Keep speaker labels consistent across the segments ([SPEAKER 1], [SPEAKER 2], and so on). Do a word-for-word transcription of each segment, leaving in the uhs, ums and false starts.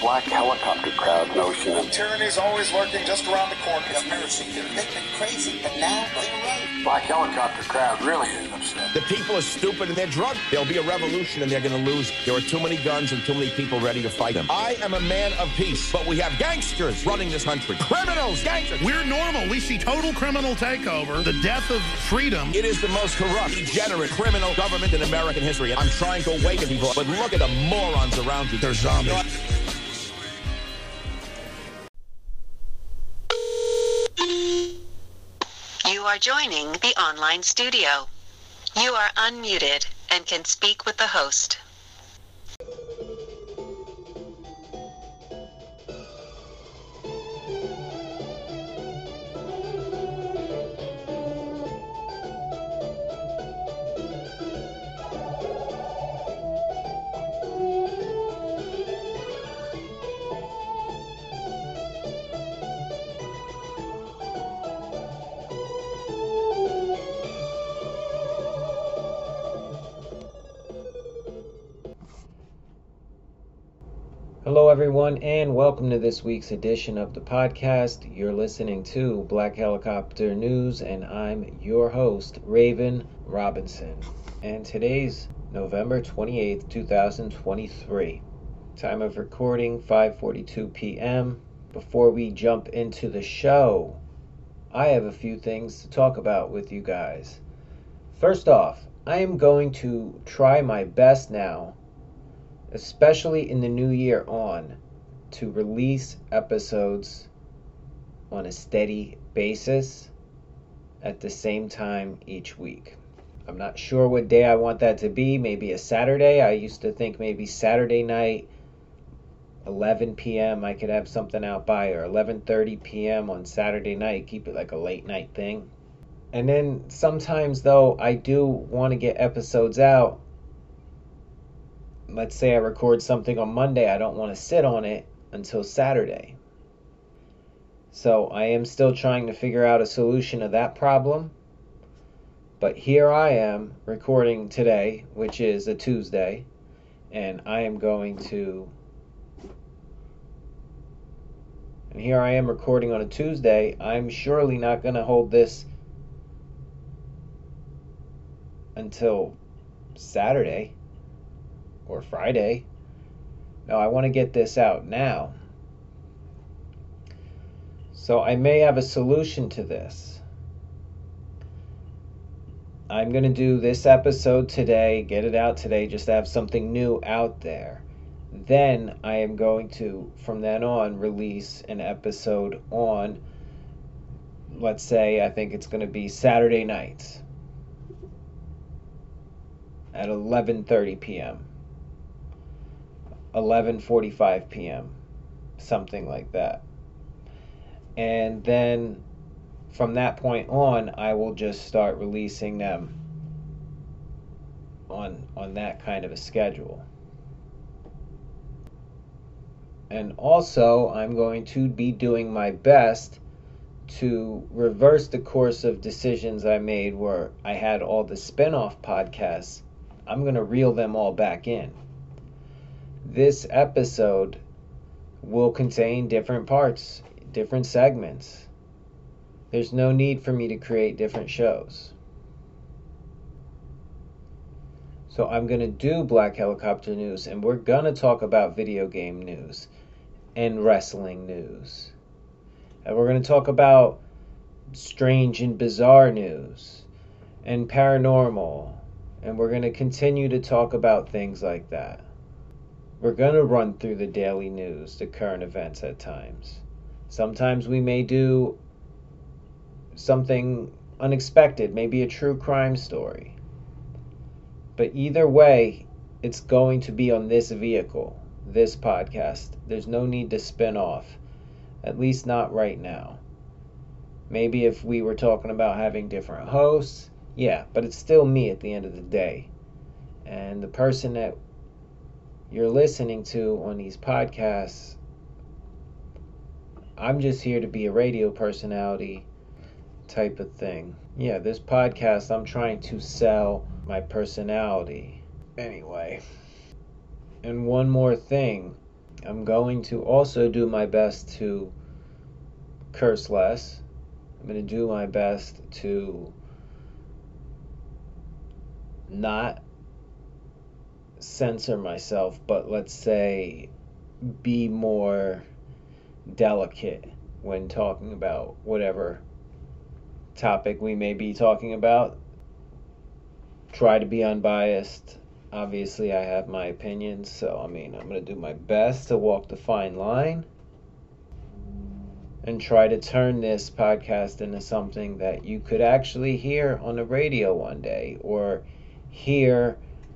[SPEAKER 1] black helicopter crowd notion of
[SPEAKER 2] tyranny's always lurking just around the corner.
[SPEAKER 3] I've never seen it. They've been crazy, but now they're right.
[SPEAKER 1] black helicopter crowd really is upset.
[SPEAKER 4] The people are stupid and they're drunk. There'll be a revolution and they're going to lose. There are too many guns and too many people ready to fight them. I am a man of peace, but we have gangsters running this country. Criminals, gangsters.
[SPEAKER 5] We're normal. We see total criminal takeover, the death of freedom.
[SPEAKER 4] It is the most corrupt, degenerate, criminal government in American history. I'm trying to awaken people, but look at the morons around you. They're zombies.
[SPEAKER 6] You are joining the online studio. You are unmuted and can speak with the host.
[SPEAKER 7] Hello everyone, and welcome to this week's edition of the podcast. You're listening to Black Helicopter News, and I'm your host, Raven Robinson. And today's November twenty-eighth, twenty twenty-three. Time of recording, five forty-two p.m. Before we jump into the show, I have a few things to talk about with you guys. First off, I am going to try my best now, especially in the new year on, to release episodes on a steady basis at the same time each week. I'm not sure what day I want that to be. Maybe a Saturday. I used to think maybe Saturday night, eleven p.m. I could have something out by, or eleven thirty p.m. on Saturday night. Keep it like a late night thing. And then sometimes, though, I do want to get episodes out. Let's say I record something on Monday, I don't want to sit on it until Saturday. So I am still trying to figure out a solution to that problem. But here I am recording today, which is a Tuesday, and I am going to... And here I am recording on a Tuesday. I'm surely not going to hold this until Saturday. Or Friday. No, I want to get this out now. So I may have a solution to this. I'm going to do this episode today, get it out today, just to have something new out there. Then I am going to, from then on, release an episode on, let's say, I think it's going to be Saturday nights at eleven thirty p.m. eleven forty-five p.m. something like that. And then from that point on, I will just start releasing them on on that kind of a schedule. And also, I'm going to be doing my best to reverse the course of decisions I made where I had all the spin-off podcasts. I'm going to reel them all back in. This episode will contain different parts, different segments. There's no need for me to create different shows. So I'm going to do Black Helicopter News, and we're going to talk about video game news and wrestling news. And we're going to talk about strange and bizarre news and paranormal. And we're going to continue to talk about things like that. We're going to run through the daily news, the current events at times. Sometimes we may do something unexpected, maybe a true crime story. But either way, it's going to be on this vehicle, this podcast. There's no need to spin off, at least not right now. Maybe if we were talking about having different hosts, yeah, but it's still me at the end of the day. And the person that you're listening to on these podcasts, I'm just here to be a radio personality type of thing. Yeah, this podcast, I'm trying to sell my personality. Anyway, and one more thing. I'm going to also do my best to curse less. I'm going to do my best to not censor myself, but let's say be more delicate when talking about whatever topic we may be talking about. Try to be unbiased. Obviously, I have my opinions, so I mean, I'm going to do my best to walk the fine line and try to turn this podcast into something that you could actually hear on the radio one day, or hear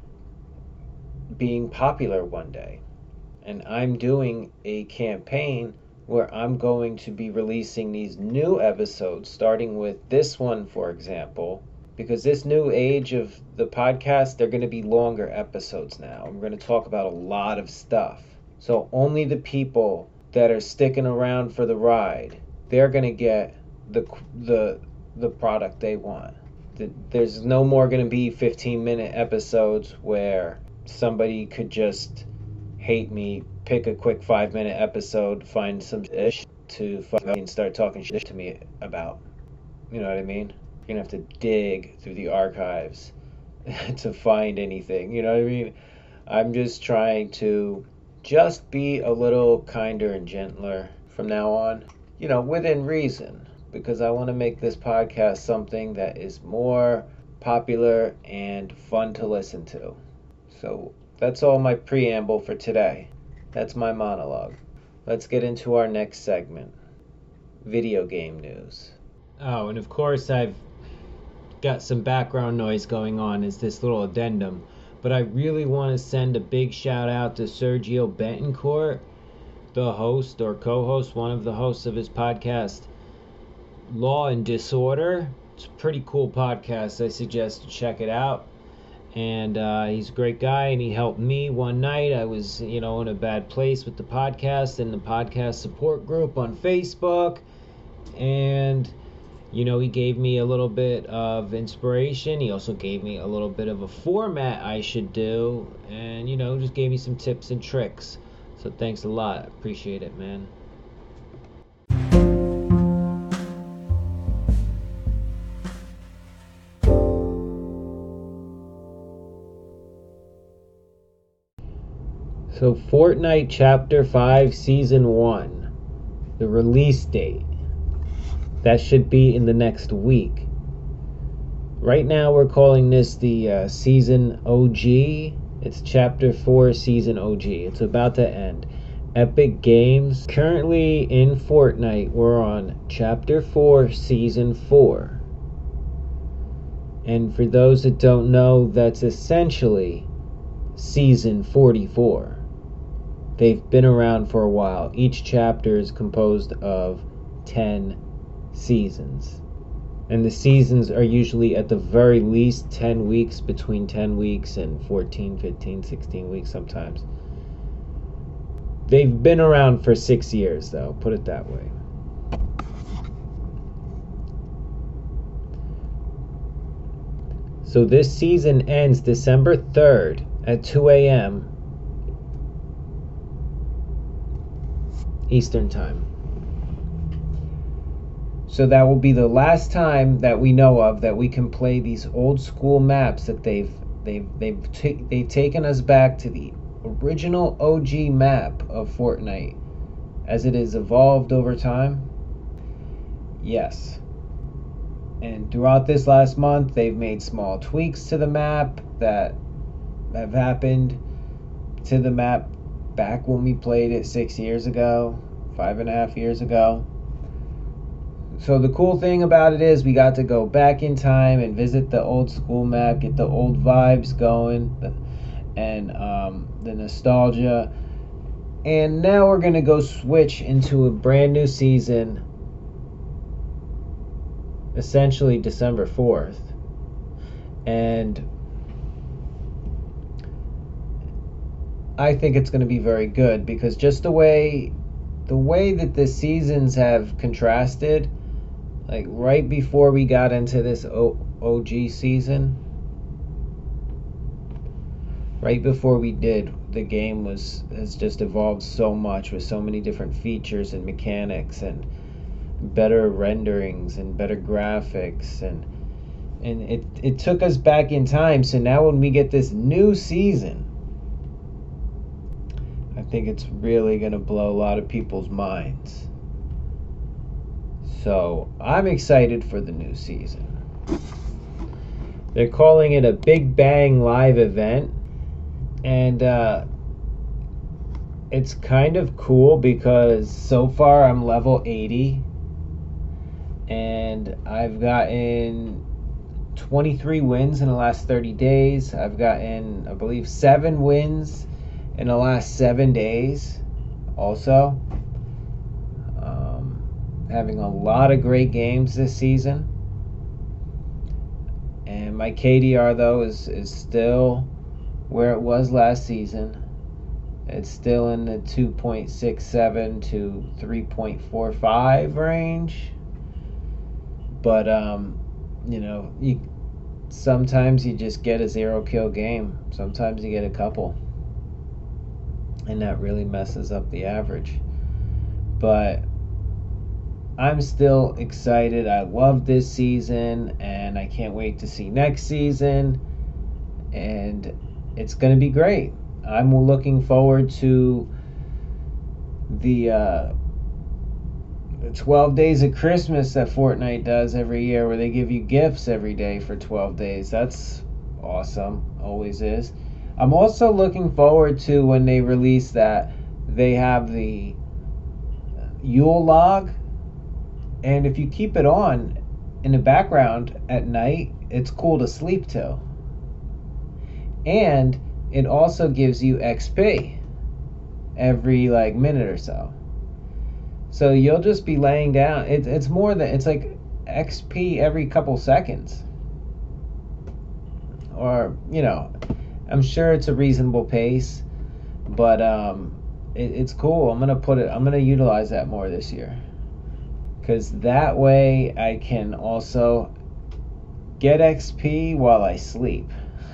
[SPEAKER 7] being popular one day. And I'm doing a campaign where I'm going to be releasing these new episodes, starting with this one, for example, because this new age of the podcast, they're going to be longer episodes now. We're going to talk about a lot of stuff. So only the people that are sticking around for the ride, they're going to get the the the product they want. There's no more going to be fifteen minute episodes where somebody could just hate me, pick a quick five minute episode, find some ish to fucking start talking shit to me about. You know what I mean? You're going to have to dig through the archives to find anything. You know what I mean? I'm just trying to just be a little kinder and gentler from now on. You know, within reason. Because I want to make this podcast something that is more popular and fun to listen to. So that's all my preamble for today. That's my monologue. Let's get into our next segment. Video game news. Oh, and of course I've got some background noise going on as this little addendum, but I really want to send a big shout out to Sergio Betancourt, the host or co-host, one of the hosts of his podcast, Law and Disorder. It's a pretty cool podcast. I suggest you check it out. And uh, he's a great guy, and he helped me one night. I was, you know, in a bad place with the podcast and the podcast support group on Facebook. And, you know, he gave me a little bit of inspiration. He also gave me a little bit of a format I should do. And, you know, just gave me some tips and tricks. So thanks a lot. Appreciate it, man. So Fortnite Chapter five Season one, the release date, that should be in the next week. Right now we're calling this the uh, Season O G. It's Chapter four Season O G. It's about to end. Epic Games. Currently in Fortnite, we're on Chapter four Season four. And for those that don't know, that's essentially Season forty-four. They've been around for a while. Each chapter is composed of ten seasons. And the seasons are usually at the very least ten weeks, between ten weeks and fourteen, fifteen, sixteen weeks sometimes. They've been around for six years, though, put it that way. So this season ends December third at two a.m. Eastern Time. So that will be the last time that we know of that we can play these old school maps that they've they've they've t- they've taken us back to the original O G map of Fortnite as it has evolved over time. Yes. And throughout this last month, they've made small tweaks to the map that have happened to the map back when we played it six years ago, five and a half years ago. So the cool thing about it is we got to go back in time and visit the old school map, get the old vibes going, and um, the nostalgia. And now we're going to go switch into a brand new season, essentially December fourth. And I think it's going to be very good because just the way the way that the seasons have contrasted, like right before we got into this o- OG season, right before we did, the game was has just evolved so much with so many different features and mechanics and better renderings and better graphics, and and it it took us back in time. So now when we get this new season, I think it's really going to blow a lot of people's minds. So I'm excited for the new season. They're calling it a Big Bang Live event, and uh, it's kind of cool because so far I'm level eighty, and I've gotten twenty-three wins in the last thirty days. I've gotten, I believe, seven wins in the last seven days also. Um, having a lot of great games this season. And my K D R, though, is, is still where it was last season. It's still in the two point six seven to three point four five range. But, um, you know, you sometimes you just get a zero kill game. Sometimes you get a couple. And that really messes up the average. But I'm still excited. I love this season, and I can't wait to see next season. And it's going to be great. I'm looking forward to the uh, twelve days of Christmas that Fortnite does every year, where they give you gifts every day for twelve days. That's awesome. Always is. I'm also looking forward to when they release that they have the Yule log, and if you keep it on in the background at night, it's cool to sleep to. And it also gives you X P every like minute or so. So you'll just be laying down. It, it's more than, it's like X P every couple seconds. Or, you know, I'm sure it's a reasonable pace, but um, it, it's cool. I'm gonna put it. I'm gonna utilize that more this year, because that way I can also get X P while I sleep.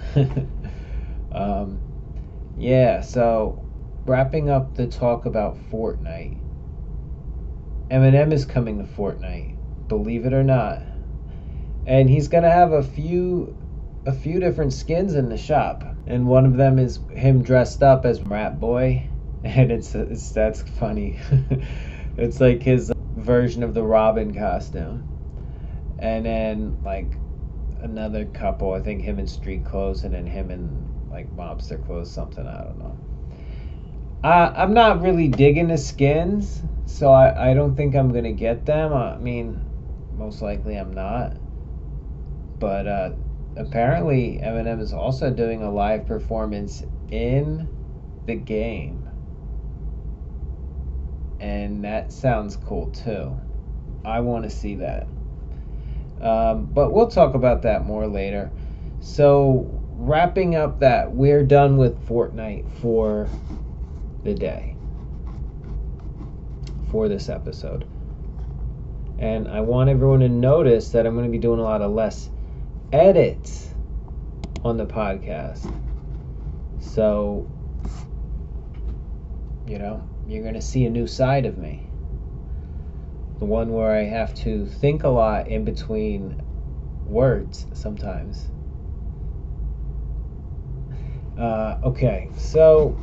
[SPEAKER 7] um, yeah. So wrapping up the talk about Fortnite, Eminem is coming to Fortnite, believe it or not, and he's gonna have a few. a few different skins in the shop, and one of them is him dressed up as Rat Boy, and it's, it's that's funny. It's like his version of the Robin costume. And then like another couple, I think him in street clothes, and then him in like mobster clothes, something, I don't know. Uh, I'm not really digging the skins, so I, I don't think I'm gonna get them. I mean, most likely I'm not, but uh apparently Eminem is also doing a live performance in the game, and that sounds cool too. I want to see that, um, but we'll talk about that more later. So wrapping up that, we're done with Fortnite for the day, for this episode, and I want everyone to notice that I'm going to be doing a lot of less edits on the podcast. So, you know, you're going to see a new side of me. The one where I have to think a lot in between words sometimes. Uh, okay, so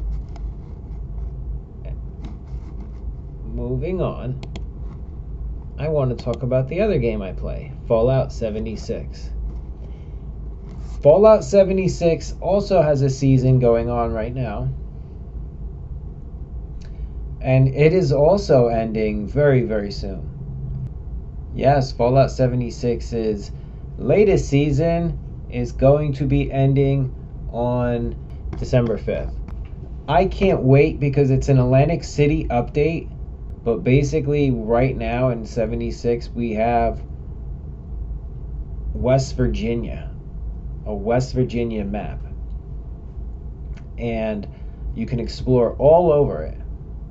[SPEAKER 7] moving on, I want to talk about the other game I play, Fallout seventy-six. Fallout seventy-six also has a season going on right now, and it is also ending very, very soon. Yes, Fallout seventy-six's latest season is going to be ending on December fifth. I can't wait because it's an Atlantic City update, but basically right now in seventy-six we have West Virginia. A West Virginia map, and you can explore all over it,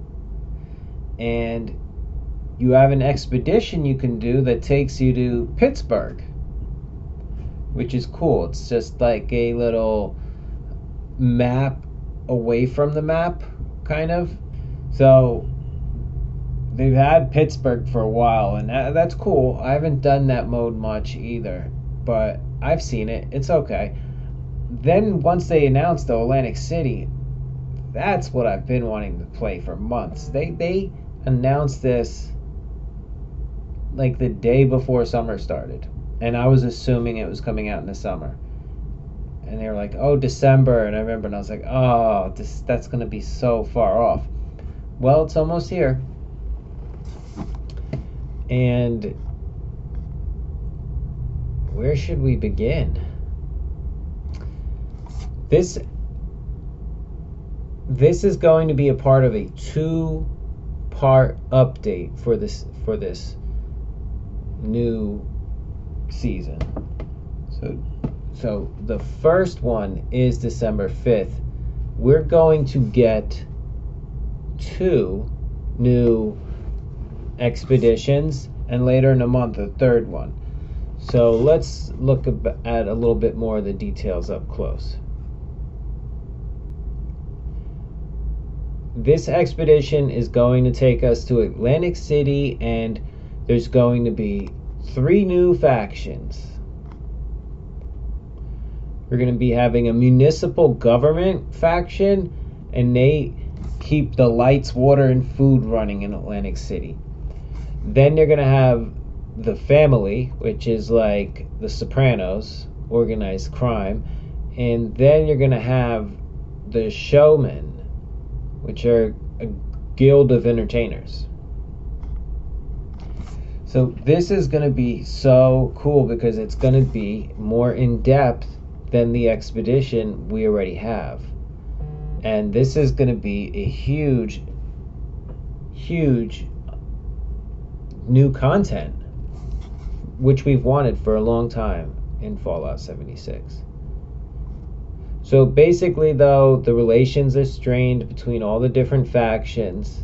[SPEAKER 7] and you have an expedition you can do that takes you to Pittsburgh, which is cool. It's just like a little map away from the map, kind of. So they've had Pittsburgh for a while, and that, that's cool. I haven't done that mode much either, but I've seen it. It's okay. Then once they announced the Atlantic City, that's what I've been wanting to play for months. They they announced this like the day before summer started, and I was assuming it was coming out in the summer. And they were like, "Oh, December," and I remember, and I was like, "Oh, this that's gonna be so far off." Well, it's almost here, and where should we begin? This this is going to be a part of a two-part update for this for this new season. So so the first one is December fifth. We're going to get two new expeditions, and later in the month a third one. So let's look at a little bit more of the details up close. This expedition is going to take us to Atlantic City, and there's going to be three new factions. We're going to be having a municipal government faction, and they keep the lights, water, and food running in Atlantic City. Then they're going to have the family, which is like the Sopranos, organized crime. And then you're going to have the showmen, which are a guild of entertainers. So this is going to be so cool because it's going to be more in depth than the expedition we already have. And this is going to be a huge, huge new content, which we've wanted for a long time in Fallout seventy-six. So basically, though, the relations are strained between all the different factions.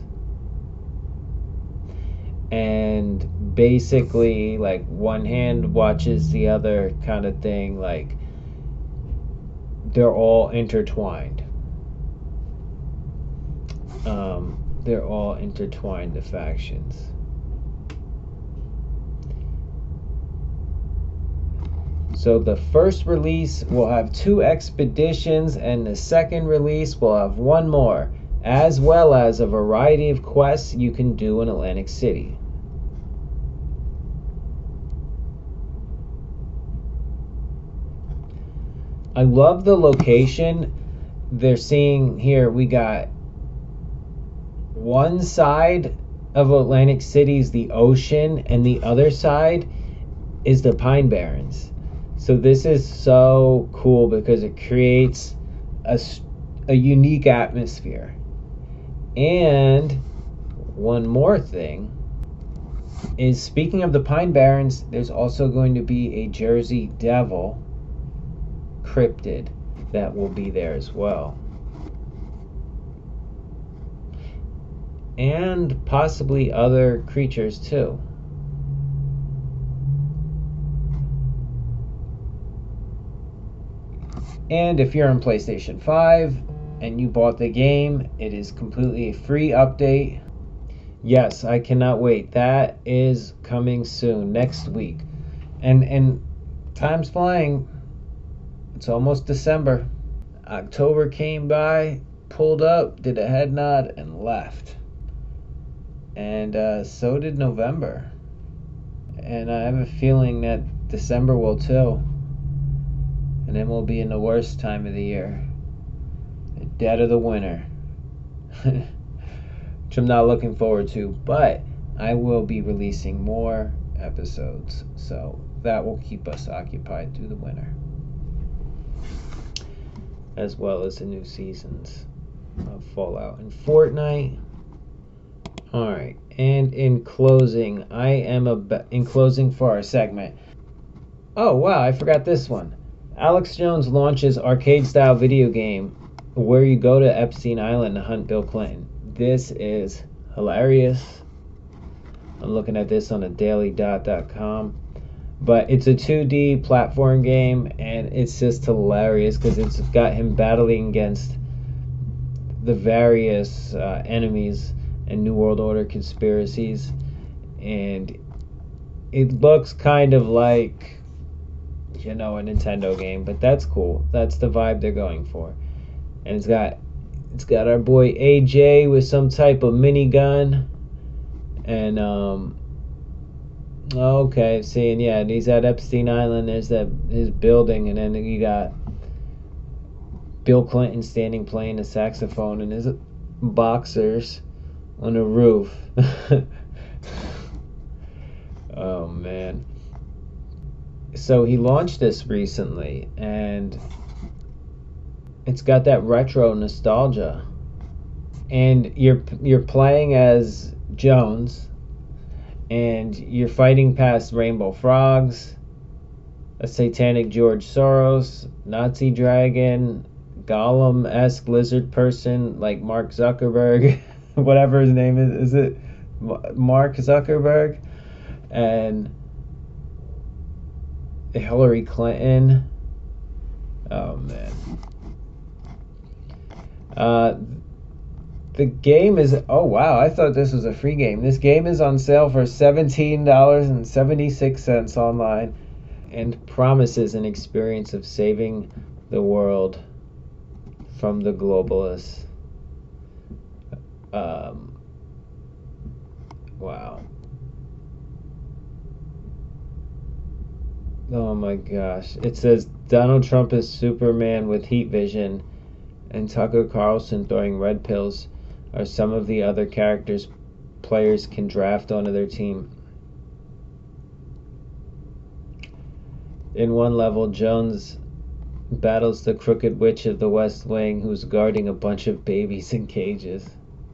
[SPEAKER 7] And basically, like, one hand watches the other kind of thing. Like, they're all intertwined. Um, they're all intertwined, the factions. So the first release will have two expeditions, and the second release will have one more, as well as a variety of quests you can do in Atlantic City. I love the location. They're seeing here, we got one side of Atlantic City is the ocean, and the other side is the Pine Barrens. So this is so cool because it creates a, a unique atmosphere. And one more thing is, speaking of the Pine Barrens, there's also going to be a Jersey Devil cryptid that will be there as well. And possibly other creatures too. And if you're on PlayStation five and you bought the game, it is completely a free update. Yes, I cannot wait. That is coming soon, next week. And and time's flying. It's almost December. October came by, pulled up, did a head nod, and left. And uh, so did November. And I have a feeling that December will too. And then we'll be in the worst time of the year. The dead of the winter. Which I'm not looking forward to. But I will be releasing more episodes. So that will keep us occupied through the winter. As well as the new seasons of Fallout and Fortnite. Alright. And in closing, I am a in closing for our segment. Oh wow, I forgot this one. Alex Jones launches arcade-style video game where you go to Epstein Island to hunt Bill Clinton. This is hilarious. I'm looking at this on a daily dot dot com. But it's a two D platform game, and it's just hilarious because it's got him battling against the various uh, enemies and New World Order conspiracies, and it looks kind of like, you know, a Nintendo game, but that's cool. That's the vibe they're going for. And it's got it's got our boy A J with some type of minigun, and um okay, seeing, yeah, and he's at Epstein Island. There's that his building, and then you got Bill Clinton standing playing a saxophone and his boxers on the roof. Oh man. So he launched this recently, and it's got that retro nostalgia. And you're you're playing as Jones, and you're fighting past rainbow frogs, a satanic George Soros, Nazi dragon, Gollum-esque lizard person like Mark Zuckerberg, whatever his name is. Is it Mark Zuckerberg? And Hillary Clinton. Oh man. Uh, the game is, oh wow, I thought this was a free game. This game is on sale for seventeen dollars and seventy-six cents online, and promises an experience of saving the world from the globalists. Um, wow. Oh my gosh. It says Donald Trump is Superman with heat vision, and Tucker Carlson throwing red pills are some of the other characters players can draft onto their team. In one level, Jones battles the Crooked Witch of the West Wing, who's guarding a bunch of babies in cages.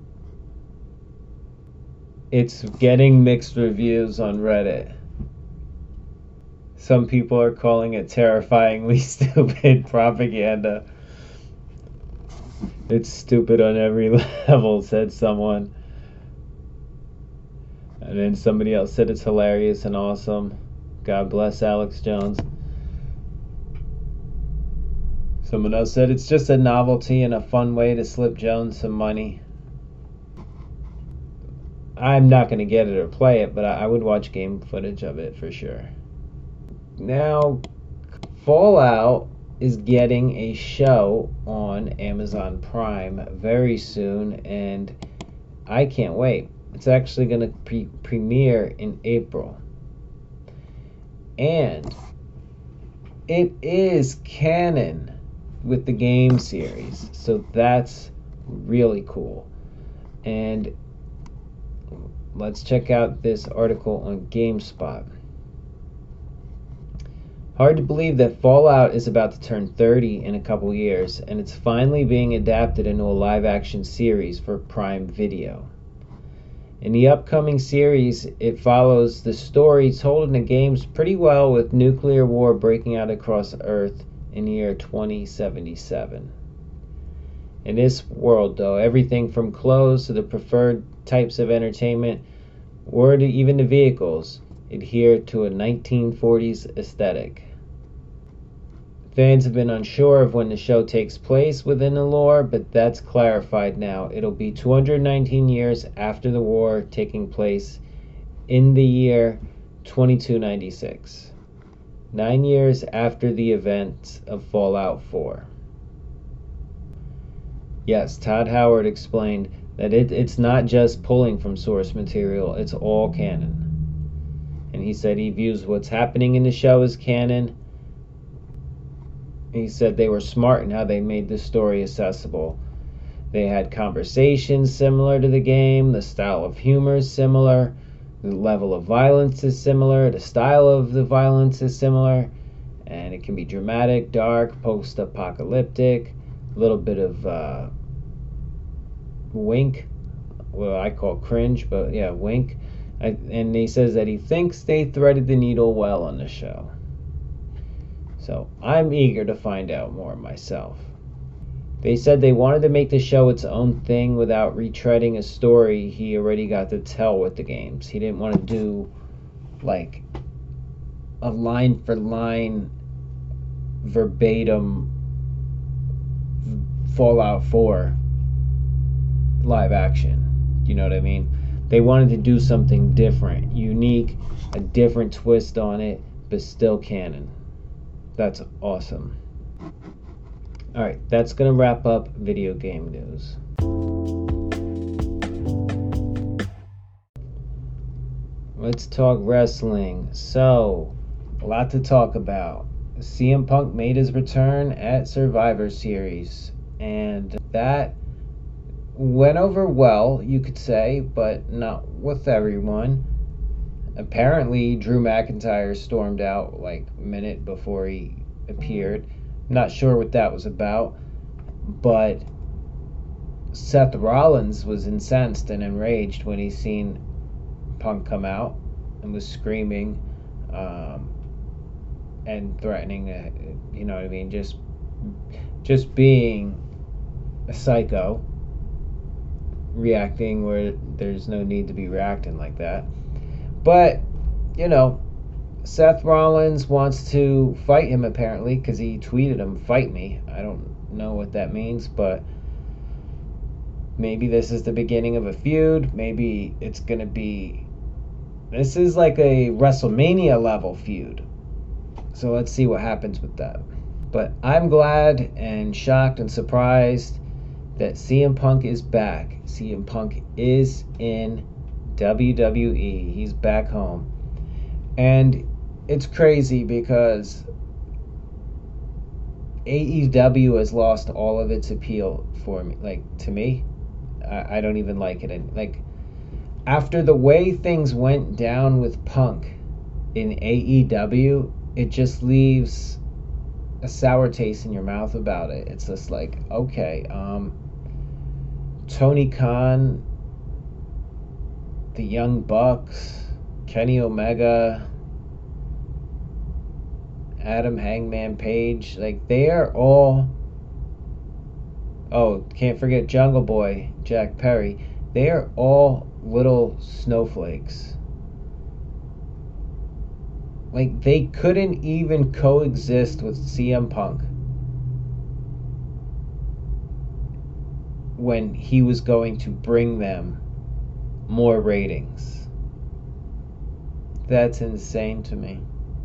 [SPEAKER 7] It's getting mixed reviews on Reddit. Some people are calling it terrifyingly stupid propaganda. It's stupid on every level, said someone. And then somebody else said it's hilarious and awesome. God bless Alex Jones. Someone else said it's just a novelty and a fun way to slip Jones some money. I'm not going to get it or play it, but I would watch game footage of it for sure. Now, Fallout is getting a show on Amazon Prime very soon, and I can't wait. It's actually going to pre- premiere in April. And it is canon with the game series, so that's really cool. And let's check out this article on GameSpot. Hard to believe that Fallout is about to turn thirty in a couple years, and it's finally being adapted into a live-action series for Prime Video. In the upcoming series, it follows the story told in the games pretty well, with nuclear war breaking out across Earth in the year twenty seventy-seven. In this world, though, everything from clothes to the preferred types of entertainment, or to even the vehicles, adhere to a nineteen forties aesthetic. Fans have been unsure of when the show takes place within the lore, but that's clarified now. It'll be two hundred nineteen years after the war, taking place in the year twenty-two ninety-six. Nine years after the events of Fallout four. Yes, Todd Howard explained that it, it's not just pulling from source material, it's all canon. And he said he views what's happening in the show as canon. He said they were smart in how they made the story accessible. They had conversations similar to the game, the style of humor is similar, the level of violence is similar, the style of the violence is similar, and it can be dramatic, dark, post-apocalyptic, a little bit of uh, wink, well I call cringe, but yeah, wink. I, and he says that he thinks they threaded the needle well on the show. So I'm eager to find out more myself. They said they wanted to make the show its own thing without retreading a story he already got to tell with the games. He didn't want to do like a line for line verbatim Fallout four live action. You know what I mean? They wanted to do something different, unique, a different twist on it, but still canon. That's awesome. Alright, that's going to wrap up video game news. Let's talk wrestling. So, a lot to talk about. C M Punk made his return at Survivor Series, and that went over well, you could say, but not with everyone. Apparently, Drew McIntyre stormed out like a minute before he appeared. Not sure what that was about, but Seth Rollins was incensed and enraged when he seen Punk come out and was screaming um, and threatening, uh, you know what I mean, just just being a psycho, reacting where there's no need to be reacting like that. But, you know, Seth Rollins wants to fight him apparently because he tweeted him, "Fight me." I don't know what that means, but maybe this is the beginning of a feud. Maybe it's going to be... This is like a WrestleMania level feud. So let's see what happens with that. But I'm glad and shocked and surprised that C M Punk is back. C M Punk is in W W E. He's back home. And it's crazy because A E W has lost all of its appeal for me. Like, to me, I, I don't even like it. And like, after the way things went down with Punk in A E W, it just leaves a sour taste in your mouth about it. It's just like, okay, um, Tony Khan, the Young Bucks, Kenny Omega, Adam Hangman Page, like, they are all... Oh, can't forget Jungle Boy, Jack Perry. They are all little snowflakes. Like, they couldn't even coexist with C M Punk when he was going to bring them more ratings. That's insane to me.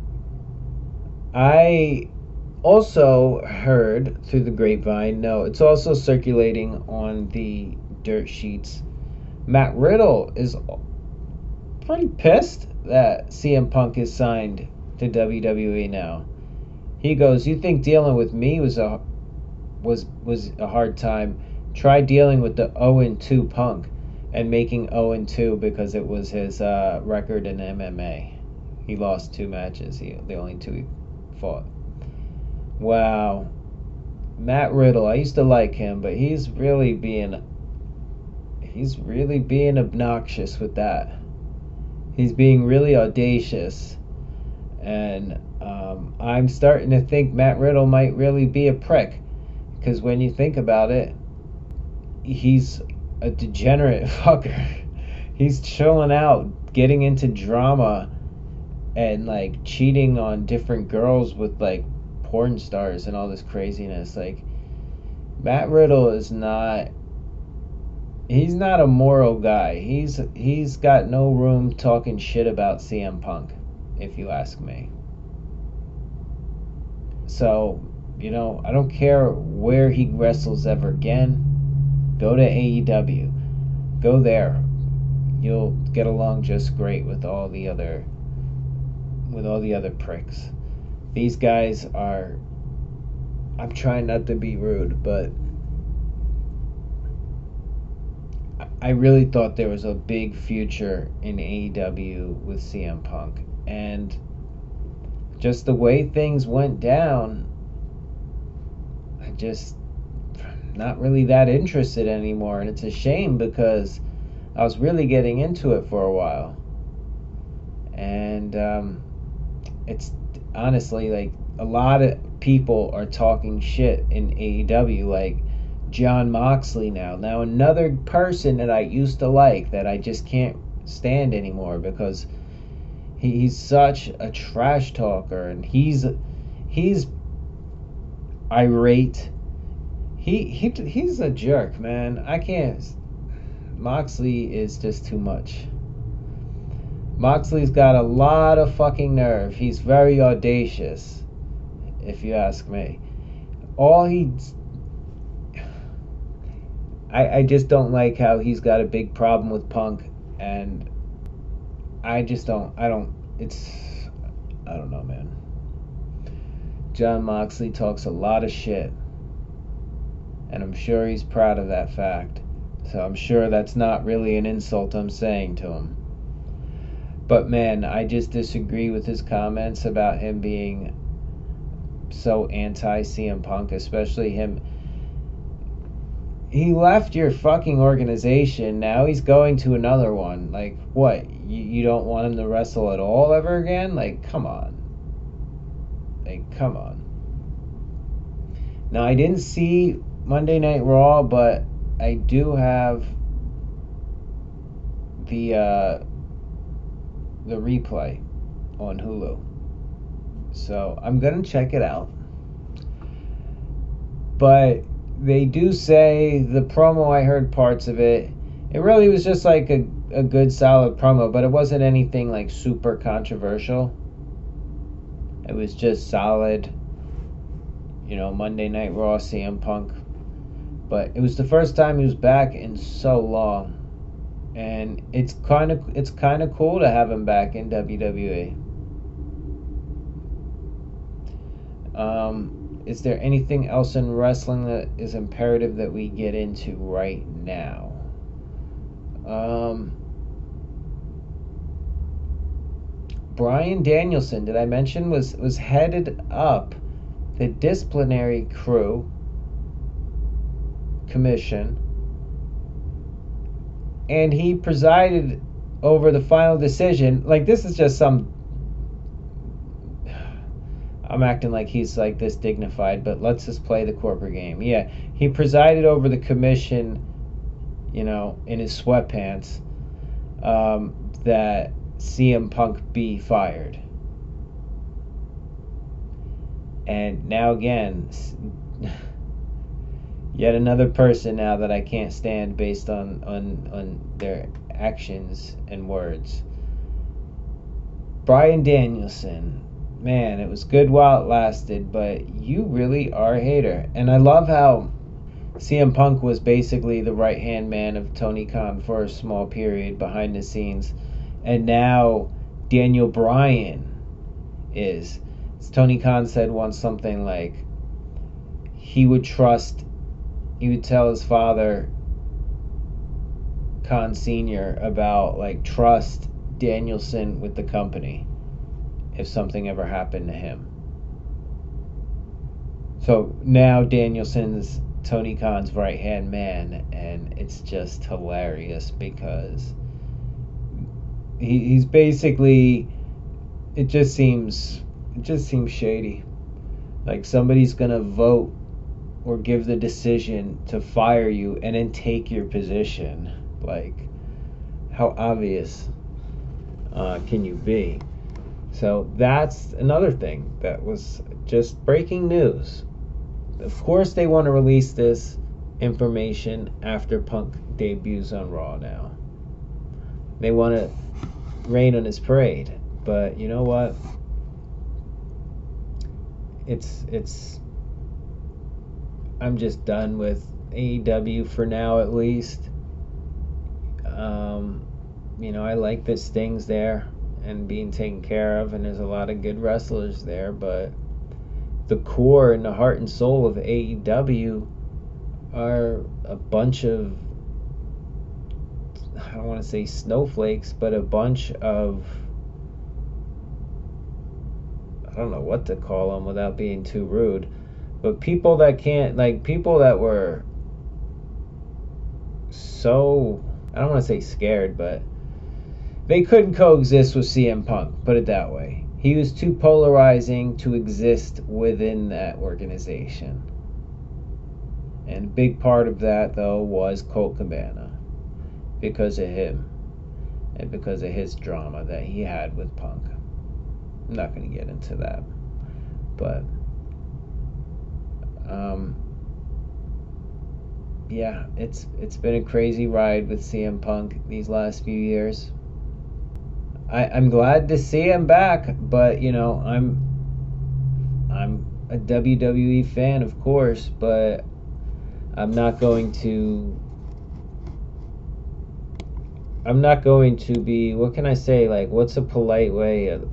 [SPEAKER 7] I also heard through the grapevine, no, it's also circulating on the dirt sheets, Matt Riddle is pretty pissed that C M Punk is signed to W W E now. He goes, "You think dealing with me was a was was a hard time? Try dealing with the oh and two Punk and making oh and two because it was his uh, record in M M A. He lost two matches. He the only two he fought." Wow. Matt Riddle, I used to like him, but he's really being he's really being obnoxious with that. He's being really audacious, and um, I'm starting to think Matt Riddle might really be a prick, because when you think about it, he's a degenerate fucker. He's chilling out, getting into drama, and like cheating on different girls with like porn stars and all this craziness. Like, Matt Riddle is not he's not a moral guy. He's he's got no room talking shit about C M Punk, if you ask me. So, you know, I don't care where he wrestles ever again. Go to A E W. Go there. You'll get along just great with all the other with all the other pricks. These guys are, I'm trying not to be rude, but I really thought there was a big future in A E W with C M Punk, and just the way things went down, I just not really that interested anymore. And it's a shame because I was really getting into it for a while, and um, it's honestly like a lot of people are talking shit in A E W, like Jon Moxley now. Now another person that I used to like that I just can't stand anymore because He, he's such a trash talker, and he's he's irate. He he he's a jerk, man. I can't. Moxley is just too much. Moxley's got a lot of fucking nerve. He's very audacious, if you ask me. All he... I, I just don't like how he's got a big problem with Punk, and I just don't... I don't... It's... I don't know, man. Jon Moxley talks a lot of shit, and I'm sure he's proud of that fact. So I'm sure that's not really an insult I'm saying to him. But man, I just disagree with his comments about him being so anti-C M Punk, especially him. He left your fucking organization, now he's going to another one. Like, what? You, you don't want him to wrestle at all ever again? Like, come on. Like, come on. Now, I didn't see Monday Night Raw, but I do have the uh, the replay on Hulu, so I'm gonna check it out. But they do say the promo, I heard parts of it. It really was just like a, a good solid promo, but it wasn't anything like super controversial. It was just solid, you know, Monday Night Raw C M Punk. But it was the first time he was back in so long, and it's kind of it's kind of cool to have him back in W W E. Um, is there anything else in wrestling that is imperative that we get into right now? Um, Bryan Danielson, did I mention, was was headed up the disciplinary crew commission, and he presided over the final decision. Like, this is just some... I'm acting like he's like this dignified, but let's just play the corporate game. Yeah, he presided over the commission, you know, in his sweatpants, um, that C M Punk be fired. And now again, yet another person now that I can't stand based on, on, on their actions and words. Bryan Danielson. Man, it was good while it lasted, but you really are a hater. And I love how C M Punk was basically the right-hand man of Tony Khan for a small period behind the scenes. And now Daniel Bryan is. Tony Khan said once something like, he would trust, he would tell his father, Khan Senior, about, like, trust Danielson with the company if something ever happened to him. So now Danielson's Tony Khan's right-hand man, and it's just hilarious because he, he's basically, it just seems, it just seems shady. Like somebody's gonna vote or give the decision to fire you and then take your position. Like, how obvious uh, can you be? So that's another thing that was just breaking news. Of course they want to release this information after Punk debuts on Raw now. They want to rain on his parade. But you know what? It's, it's, I'm just done with A E W for now at least. Um, you know, I like that Sting's there and being taken care of, and there's a lot of good wrestlers there, but the core and the heart and soul of A E W are a bunch of, I don't want to say snowflakes, but a bunch of, I don't know what to call them without being too rude, but people that can't, like, people that were so, I don't want to say scared, but they couldn't coexist with C M Punk, put it that way. He was too polarizing to exist within that organization. And a big part of that, though, was Colt Cabana. Because of him. and because of his drama that he had with Punk. I'm not going to get into that. But, um, yeah, it's it's been a crazy ride with C M Punk these last few years. I, I'm glad to see him back, but, you know, I'm I'm a W W E fan, of course, but I'm not going to I'm not going to be, what can I say, like, what's a polite way of,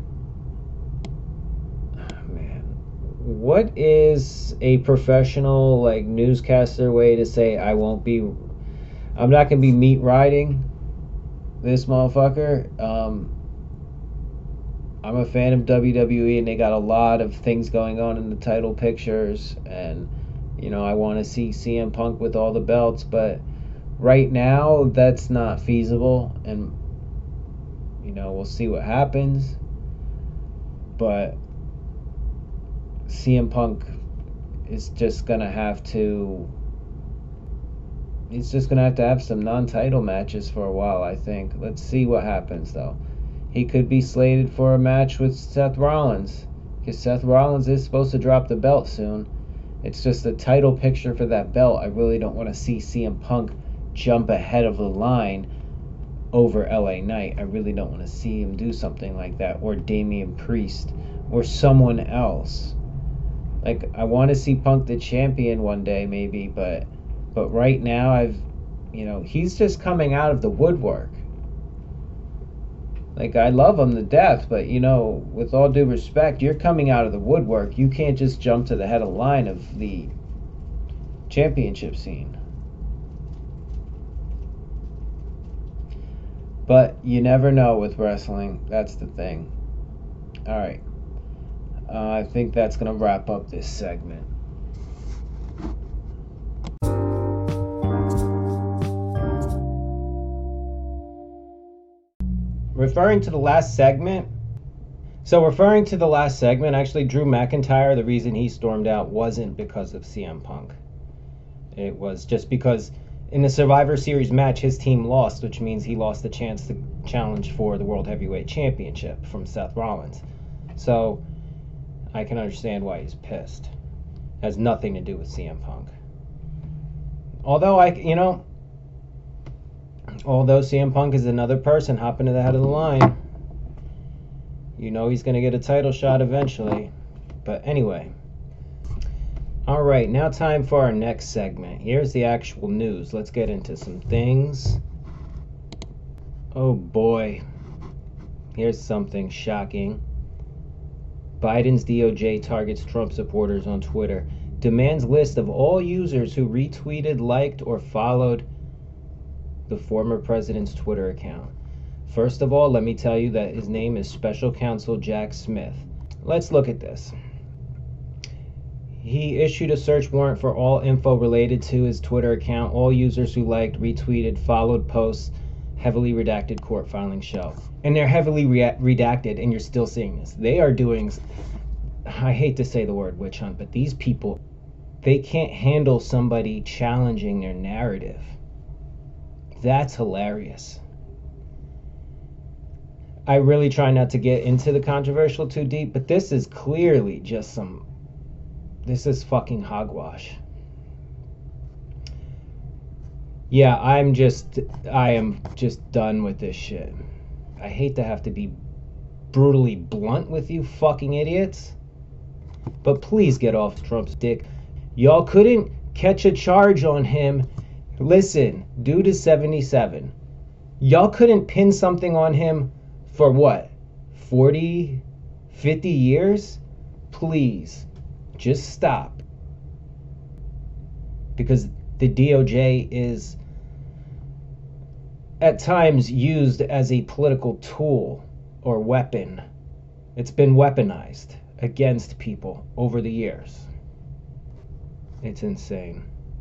[SPEAKER 7] oh, man, what is a professional, like, newscaster way to say I won't be, I'm not going to be meat riding this motherfucker? Um, I'm a fan of W W E, and they got a lot of things going on in the title pictures, and, you know, I want to see C M Punk with all the belts, but right now, that's not feasible, and, you know, we'll see what happens, but C M Punk is just going to have to, he's just going to have to have some non-title matches for a while, I think. Let's see what happens, though. He could be slated for a match with Seth Rollins, because Seth Rollins is supposed to drop the belt soon. It's just the title picture for that belt. I really don't want to see C M Punk jump ahead of the line over L A Knight. I really don't want to see him do something like that, or Damian Priest, or someone else. Like, I want to see Punk the champion one day, maybe, but but right now, I've, you know, he's just coming out of the woodwork. Like, I love him to death, but, you know, with all due respect, you're coming out of the woodwork. You can't just jump to the head of the line of the championship scene. But you never know with wrestling. That's the thing. All right. Uh, I think that's going to wrap up this segment. Referring to the last segment, so referring to the last segment, actually Drew McIntyre, the reason he stormed out wasn't because of C M Punk. It was just because in the Survivor Series match, his team lost, which means he lost the chance to challenge for the World Heavyweight Championship from Seth Rollins. So I can understand why he's pissed. It has nothing to do with C M Punk. Although, I, you know, although C M Punk is another person hopping to the head of the line, you know he's going to get a title shot eventually. But anyway. All right, now time for our next segment. Here's the actual news. Let's get into some things. Oh boy. Here's something shocking. Biden's D O J targets Trump supporters on Twitter. Demands list of all users who retweeted, liked, or followed the former president's Twitter account. First of all, let me tell you that his name is Special Counsel Jack Smith. Let's look at this. He issued a search warrant for all info related to his Twitter account. All users who liked, retweeted, followed posts, heavily redacted court filing show. And they're heavily re- redacted, and you're still seeing this. They are doing, I hate to say the word witch hunt, but these people, they can't handle somebody challenging their narrative. That's hilarious. I really try not to get into the controversial too deep, but this is clearly just some, this is fucking hogwash. Yeah, I'm just, I am just done with this shit. I hate to have to be brutally blunt with you fucking idiots, but please get off Trump's dick. Y'all couldn't catch a charge on him. Listen, dude is seventy-seven. Y'all couldn't pin something on him for what? forty, fifty years? Please, just stop. Because the D O J is at times used as a political tool or weapon. It's been weaponized against people over the years. It's insane.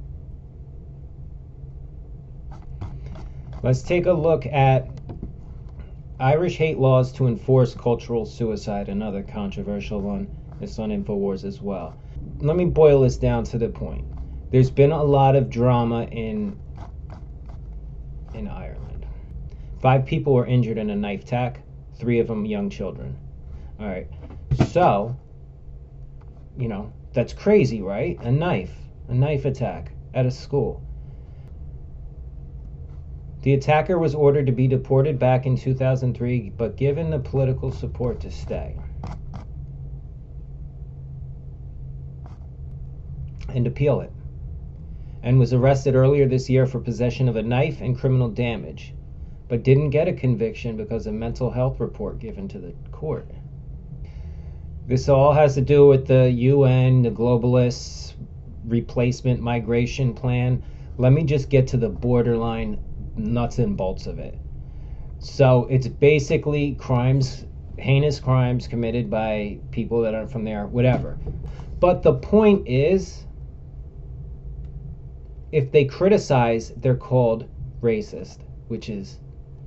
[SPEAKER 7] Let's take a look at Irish hate laws to enforce cultural suicide, another controversial one. It's on InfoWars as well. Let me boil this down to the point. There's been a lot of drama in in Ireland. Five people were injured in a knife attack, three of them young children. All right. So, you know, that's crazy, right? A knife, a knife attack at a school. The attacker was ordered to be deported back in two thousand three, but given the political support to stay. And appeal it. And was arrested earlier this year for possession of a knife and criminal damage, but didn't get a conviction because of a mental health report given to the court. This all has to do with the U N, the globalists, replacement migration plan. Let me just get to the borderline nuts and bolts of it. So it's basically crimes, heinous crimes committed by people that aren't from there, whatever. But the point is, if they criticize, they're called racist, which is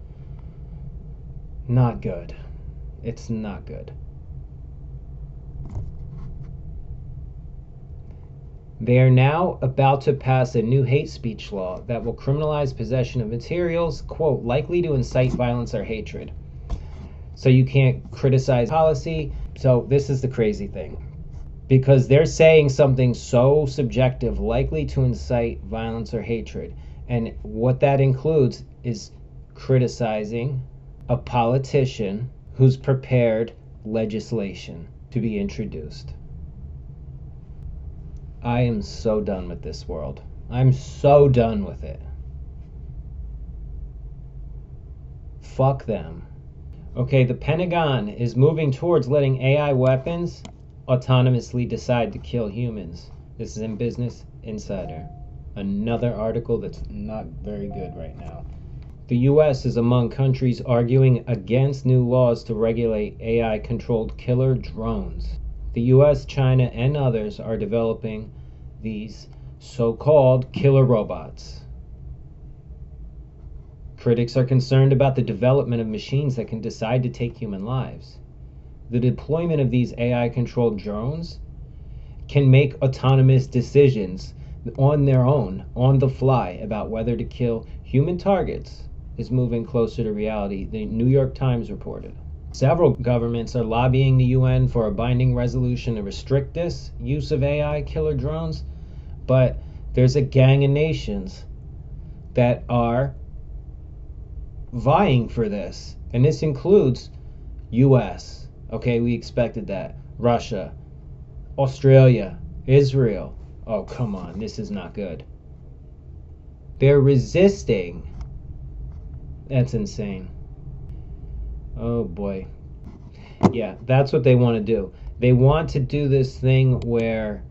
[SPEAKER 7] not good. It's not good. They are now about to pass a new hate speech law that will criminalize possession of materials, quote, likely to incite violence or hatred. So you can't criticize policy. So this is the crazy thing. Because they're saying something so subjective, likely to incite violence or hatred. And what that includes is criticizing a politician who's prepared legislation to be introduced. I am so done with this world. I'm so done with it. Fuck them. Okay, the Pentagon is moving towards letting A I weapons autonomously decide to kill humans. This is in Business Insider. Another article that's not very good right now. The U S is among countries arguing against new laws to regulate A I-controlled killer drones. The U S, China, and others are developing these so-called killer robots. Critics are concerned about the development of machines that can decide to take human lives. The deployment of these A I-controlled drones can make autonomous decisions on their own, on the fly, about whether to kill human targets is moving closer to reality, the New York Times reported. Several governments are lobbying the U N for a binding resolution to restrict this use of A I killer drones, but there's a gang of nations that are vying for this, and this includes U S. Okay, we expected that. Russia, Australia, Israel. Oh, come on, this is not good. They're resisting. That's insane. Oh boy. Yeah, that's what they want to do. They want to do this thing where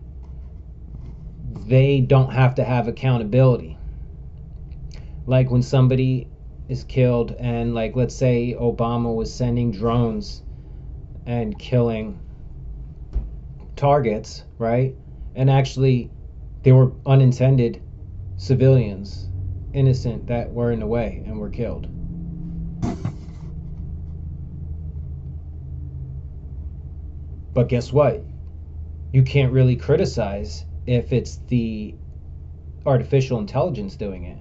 [SPEAKER 7] they don't have to have accountability. Like when somebody is killed and, like, let's say Obama was sending drones and killing targets, right? And actually they were unintended civilians, innocent, that were in the way and were killed. But guess what? You can't really criticize if it's the artificial intelligence doing it.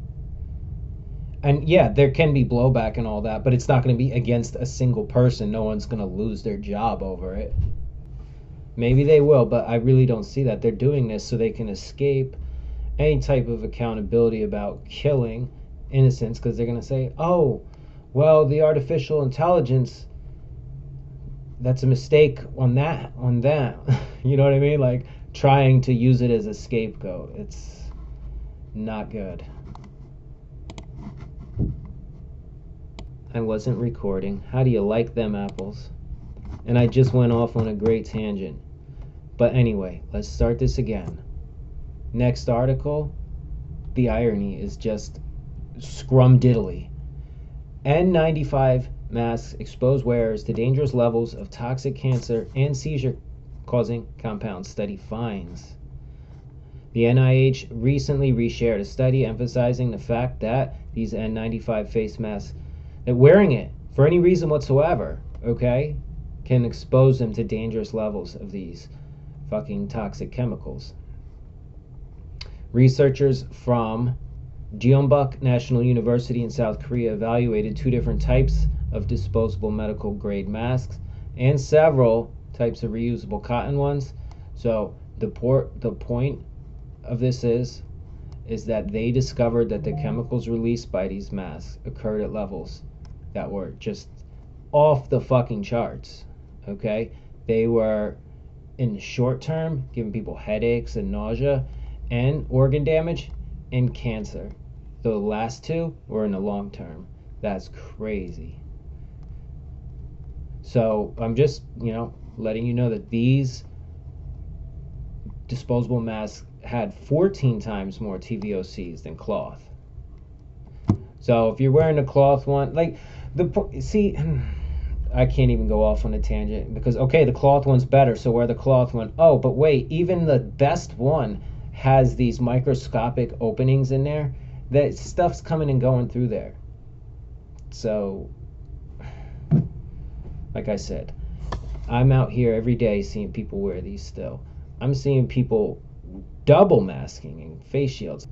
[SPEAKER 7] And yeah, there can be blowback and all that, but it's not going to be against a single person. No one's going to lose their job over it. Maybe they will, but I really don't see that. They're doing this so they can escape any type of accountability about killing innocents, because they're going to say, oh, well, the artificial intelligence, that's a mistake on that, on that. You know what I mean? Like, trying to use it as a scapegoat. It's not good. I wasn't recording. How do you like them apples? And I just went off on a great tangent. But anyway, let's start this again. Next article, the irony is just scrumdiddly. N ninety-five masks expose wearers to dangerous levels of toxic cancer and seizure-causing compounds, study finds. The N I H recently reshared a study emphasizing the fact that these N ninety-five face masks, that wearing it for any reason whatsoever, okay, can expose them to dangerous levels of these fucking toxic chemicals. Researchers from Jeonbuk National University in South Korea evaluated two different types of disposable medical grade masks and several types of reusable cotton ones. So the por- the point of this is is that they discovered that the chemicals released by these masks occurred at levels that were just off the fucking charts. Okay? They were in the short term giving people headaches and nausea and organ damage and cancer. The last two were in the long term. That's crazy. So I'm just, you know, letting you know that these disposable masks had fourteen times more T V O Cs than cloth. So if you're wearing a cloth one, like the see, I can't even go off on a tangent because okay, the cloth one's better, so wear the cloth one. Oh, but wait, even the best one has these microscopic openings in there. That stuff's coming and going through there. So, like I said, I'm out here every day seeing people wear these still. I'm seeing people double masking and face shields.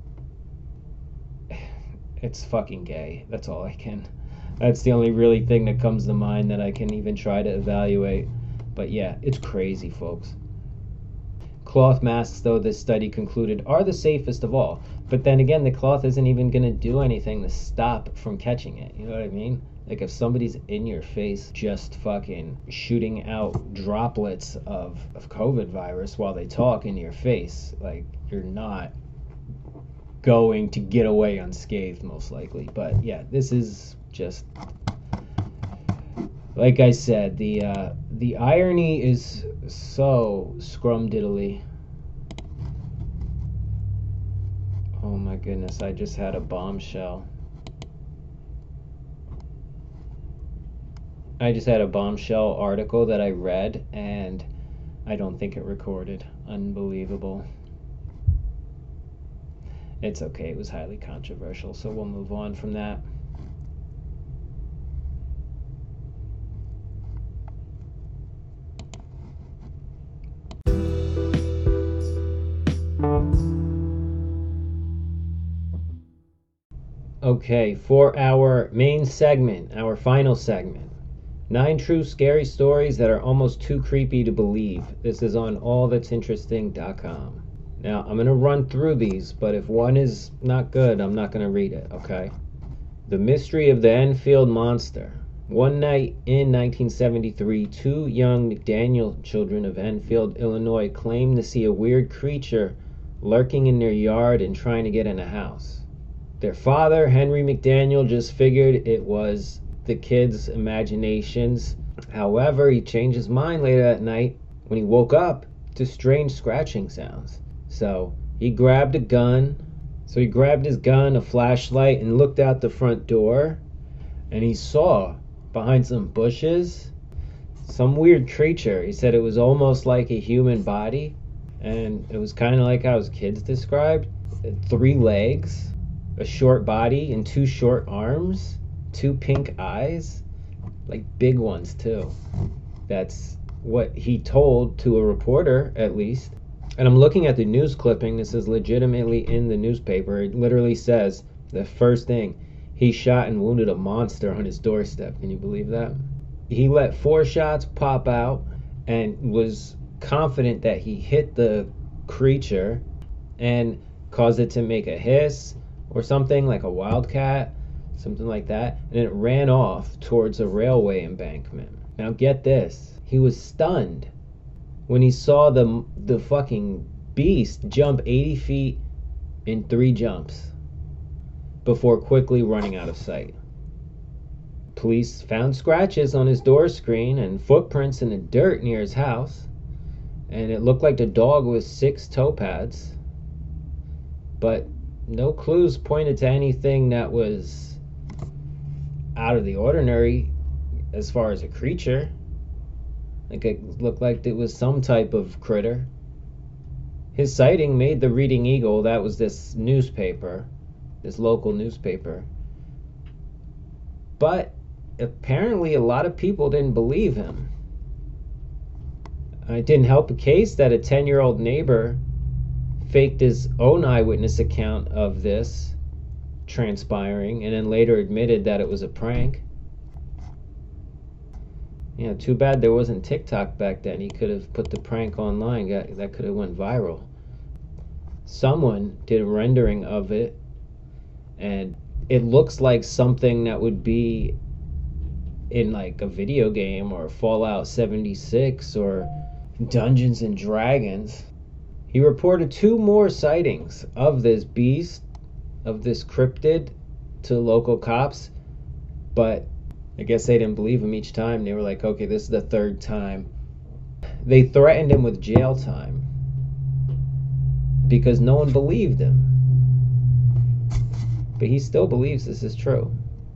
[SPEAKER 7] It's fucking gay. That's all I can. That's the only really thing that comes to mind that I can even try to evaluate. But yeah, it's crazy, folks. Cloth masks, though, this study concluded, are the safest of all. But then again, the cloth isn't even going to do anything to stop from catching it. You know what I mean? Like if somebody's in your face just fucking shooting out droplets of, of COVID virus while they talk in your face, like you're not going to get away unscathed most likely. But yeah, this is just, like I said, the uh, the irony is so scrumdiddly. Oh my goodness, I just had a bombshell. I just had a bombshell article that I read, and I don't think it recorded. Unbelievable. It's okay, it was highly controversial, so we'll move on from that. Okay, for our main segment, our final segment, nine true scary stories that are almost too creepy to believe. This is on all that's interesting dot com. Now, I'm going to run through these, but if one is not good, I'm not going to read it, okay? The Mystery of the Enfield Monster. One night in nineteen seventy-three, two young McDaniel children of Enfield, Illinois, claimed to see a weird creature lurking in their yard and trying to get in a house. Their father, Henry McDaniel, just figured it was the kids' imaginations. However, he changed his mind later that night when he woke up to strange scratching sounds. So he grabbed a gun. So he grabbed his gun, a flashlight, and looked out the front door. And he saw behind some bushes some weird creature. He said it was almost like a human body. And it was kind of like how his kids described. Three legs, a short body, and two short arms. Two pink eyes. Like big ones, too. That's what he told to a reporter, at least. And I'm looking at the news clipping. This is legitimately in the newspaper. It literally says, the first thing, he shot and wounded a monster on his doorstep. Can you believe that? He let four shots pop out and was confident that he hit the creature and caused it to make a hiss or something, like a wildcat, something like that. And then it ran off towards a railway embankment. Now get this. He was stunned when he saw the the fucking beast jump eighty feet in three jumps before quickly running out of sight. Police found scratches on his door screen and footprints in the dirt near his house, and it looked like the dog was six toe pads, but no clues pointed to anything that was out of the ordinary as far as a creature. Like it looked like it was some type of critter. His sighting made the Reading Eagle, that was this newspaper, this local newspaper. But apparently a lot of people didn't believe him. It didn't help the case that a ten-year-old neighbor faked his own eyewitness account of this transpiring and then later admitted that it was a prank. You know, too bad there wasn't TikTok back then. He could have put the prank online. That could have went viral. Someone did a rendering of it, and it looks like something that would be in like a video game or Fallout seventy-six or Dungeons and Dragons. He reported two more sightings of this beast, of this cryptid, to local cops, but I guess they didn't believe him each time. They were like, okay, this is the third time. They threatened him with jail time because no one believed him. But he still believes this is true.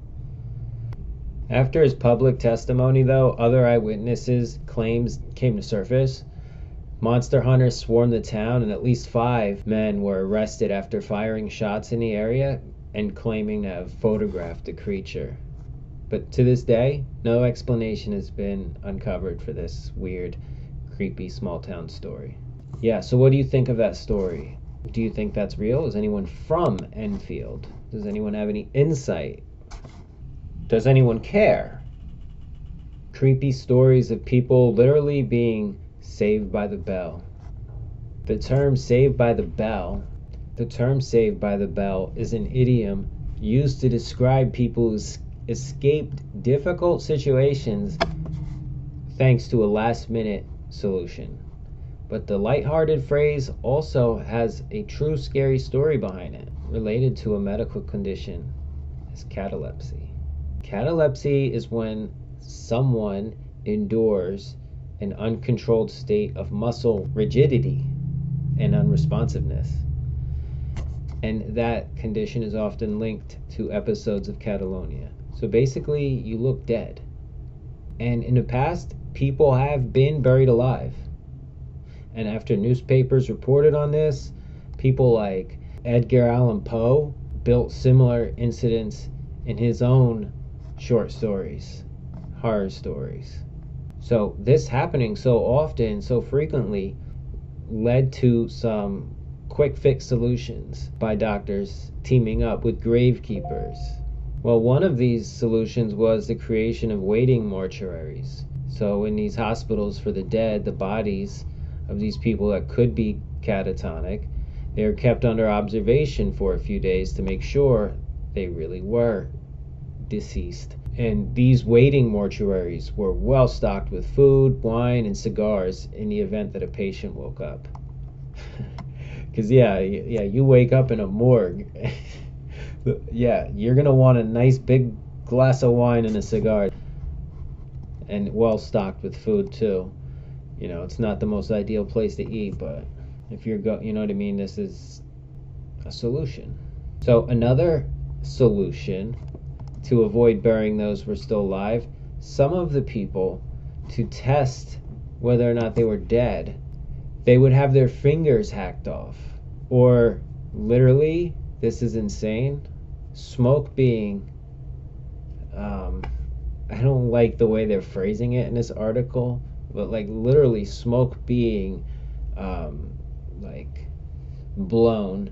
[SPEAKER 7] After his public testimony, though, other eyewitnesses' claims came to surface. Monster hunters swarmed the town, and at least five men were arrested after firing shots in the area and claiming to have photographed the creature. But to this day, no explanation has been uncovered for this weird, creepy small-town story. Yeah, so what do you think of that story? Do you think that's real? Is anyone from Enfield? Does anyone have any insight? Does anyone care? Creepy stories of people literally being saved by the bell. The term saved by the bell, the term saved by the bell is an idiom used to describe people who escaped difficult situations thanks to a last-minute solution. But the lighthearted phrase also has a true scary story behind it, related to a medical condition as catalepsy. Catalepsy is when someone endures an uncontrolled state of muscle rigidity and unresponsiveness. And that condition is often linked to episodes of catatonia. So basically, you look dead. And in the past, people have been buried alive. And after newspapers reported on this, people like Edgar Allan Poe built similar incidents in his own short stories, horror stories. So this happening so often, so frequently, led to some quick fix solutions by doctors teaming up with gravekeepers. Well, one of these solutions was the creation of waiting mortuaries. So in these hospitals for the dead, the bodies of these people that could be catatonic, they are kept under observation for a few days to make sure they really were deceased. And these waiting mortuaries were well stocked with food, wine, and cigars in the event that a patient woke up. Because yeah, yeah, you wake up in a morgue. Yeah, you're gonna want a nice big glass of wine and a cigar, and well stocked with food too. You know, it's not the most ideal place to eat, but if you're go, you know what I mean. This is a solution. So another solution to avoid burying those who were still alive, some of the people, to test whether or not they were dead, they would have their fingers hacked off. Or literally, this is insane, smoke being, um, I don't like the way they're phrasing it in this article, but like literally smoke being um, like blown,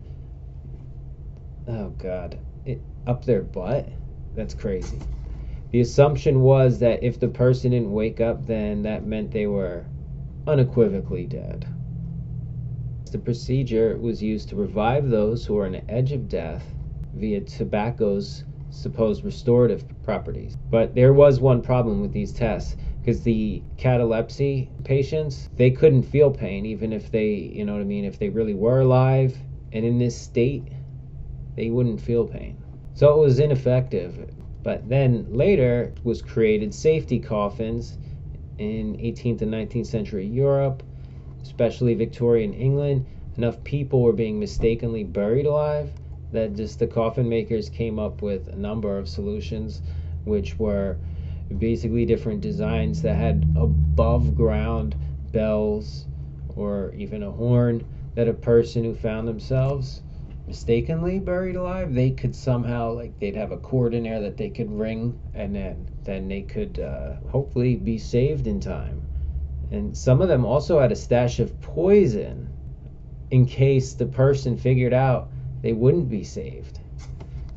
[SPEAKER 7] oh God, it, up their butt. That's crazy. The assumption was that if the person didn't wake up, then that meant they were unequivocally dead. The procedure was used to revive those who were on the edge of death via tobacco's supposed restorative properties. But there was one problem with these tests, because the catalepsy patients, they couldn't feel pain even if they, you know what I mean, if they really were alive and in this state, they wouldn't feel pain. So it was ineffective. But then later was created safety coffins in eighteenth and nineteenth century Europe, especially Victorian England. Enough people were being mistakenly buried alive that just the coffin makers came up with a number of solutions, which were basically different designs that had above ground bells or even a horn that a person who found themselves mistakenly buried alive, they could somehow, like, they'd have a cord in there that they could ring, and then then they could uh, hopefully be saved in time. And some of them also had a stash of poison in case the person figured out they wouldn't be saved.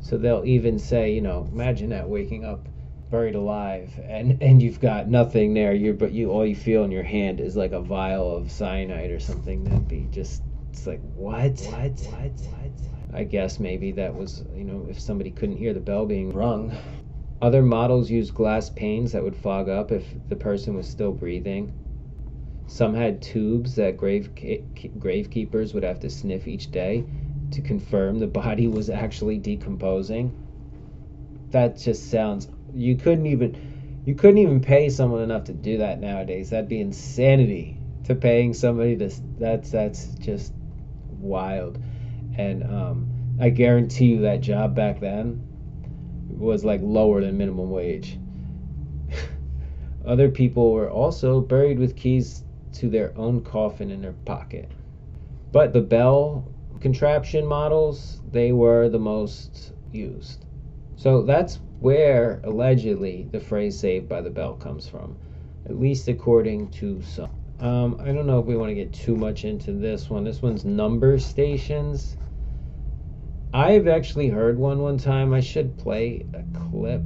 [SPEAKER 7] So they'll even say, you know, imagine that, waking up buried alive, and and you've got nothing there. You but you all you feel in your hand is like a vial of cyanide or something. That'd be just, it's like, what? What? What? What? I guess maybe that was, you know, if somebody couldn't hear the bell being rung. Other models used glass panes that would fog up if the person was still breathing. Some had tubes that grave gravekeepers would have to sniff each day to confirm the body was actually decomposing. That just sounds, you couldn't even you couldn't even pay someone enough to do that nowadays. That'd be insanity, to paying somebody to, that's that's just wild. And um, I guarantee you that job back then was like lower than minimum wage. Other people were also buried with keys to their own coffin in their pocket. But the bell contraption models, they were the most used. So that's where allegedly the phrase "saved by the bell" comes from, at least according to some. Um, I don't know if we want to get too much into this one. This one's number stations. I've actually heard one one time. I should play a clip.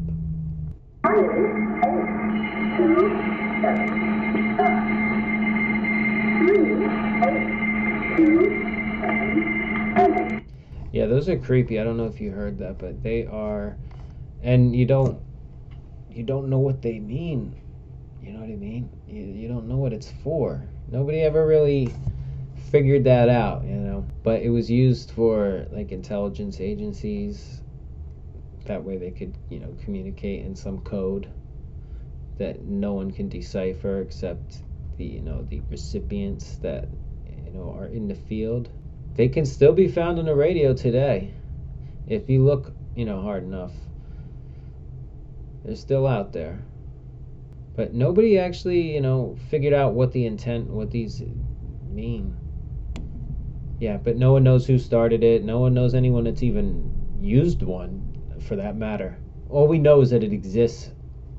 [SPEAKER 7] Yeah, those are creepy. I don't know if you heard that, but they are, and you don't you don't know what they mean. You know what I mean? You, you don't know what it's for. Nobody ever really figured that out, you know. But it was used for like intelligence agencies. That way they could, you know, communicate in some code that no one can decipher except the, you know, the recipients that, you know, are in the field. They can still be found on the radio today if you look, you know, hard enough. They're still out there. But nobody actually, you know, figured out what the intent, what these mean. Yeah, but no one knows who started it. No one knows anyone that's even used one, for that matter. All we know is that it exists.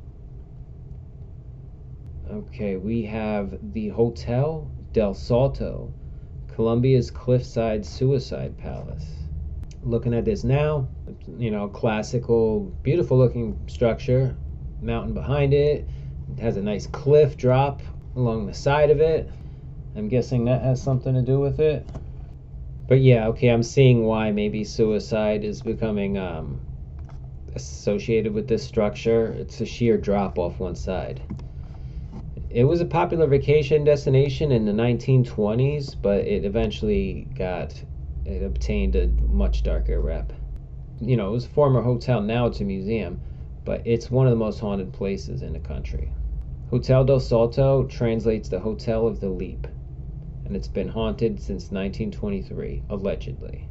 [SPEAKER 7] Okay, we have the Hotel del Salto, Colombia's cliffside suicide palace. Looking at this now, you know, classical, beautiful looking structure, mountain behind it. It has a nice cliff drop along the side of it. I'm guessing that has something to do with it. But yeah, okay, I'm seeing why maybe suicide is becoming um, associated with this structure. It's a sheer drop off one side. It was a popular vacation destination in the nineteen twenties, but it eventually got, it obtained a much darker rep. You know, it was a former hotel, now it's a museum, but it's one of the most haunted places in the country. Hotel del Salto translates the Hotel of the Leap, and it's been haunted since nineteen twenty-three, allegedly.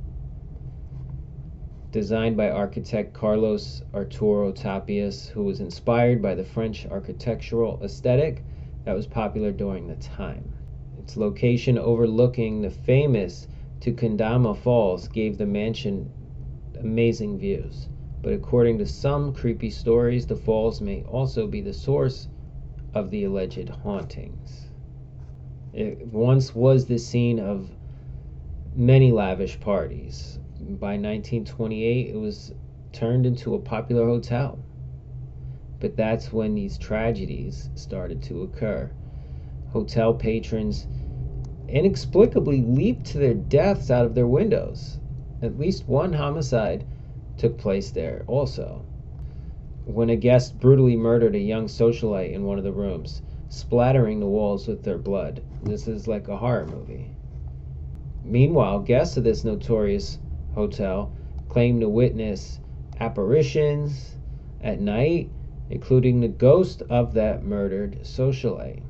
[SPEAKER 7] Designed by architect Carlos Arturo Tapias, who was inspired by the French architectural aesthetic that was popular during the time. Its location overlooking the famous Tequendama Falls gave the mansion amazing views, but according to some creepy stories, the falls may also be the source of the alleged hauntings. It once was the scene of many lavish parties. By nineteen twenty-eight, it was turned into a popular hotel. But that's when these tragedies started to occur. Hotel patrons inexplicably leaped to their deaths out of their windows. At least one homicide took place there also, when a guest brutally murdered a young socialite in one of the rooms, splattering the walls with their blood. This is like a horror movie. Meanwhile, guests of this notorious hotel claimed to witness apparitions at night, including the ghost of that murdered socialite.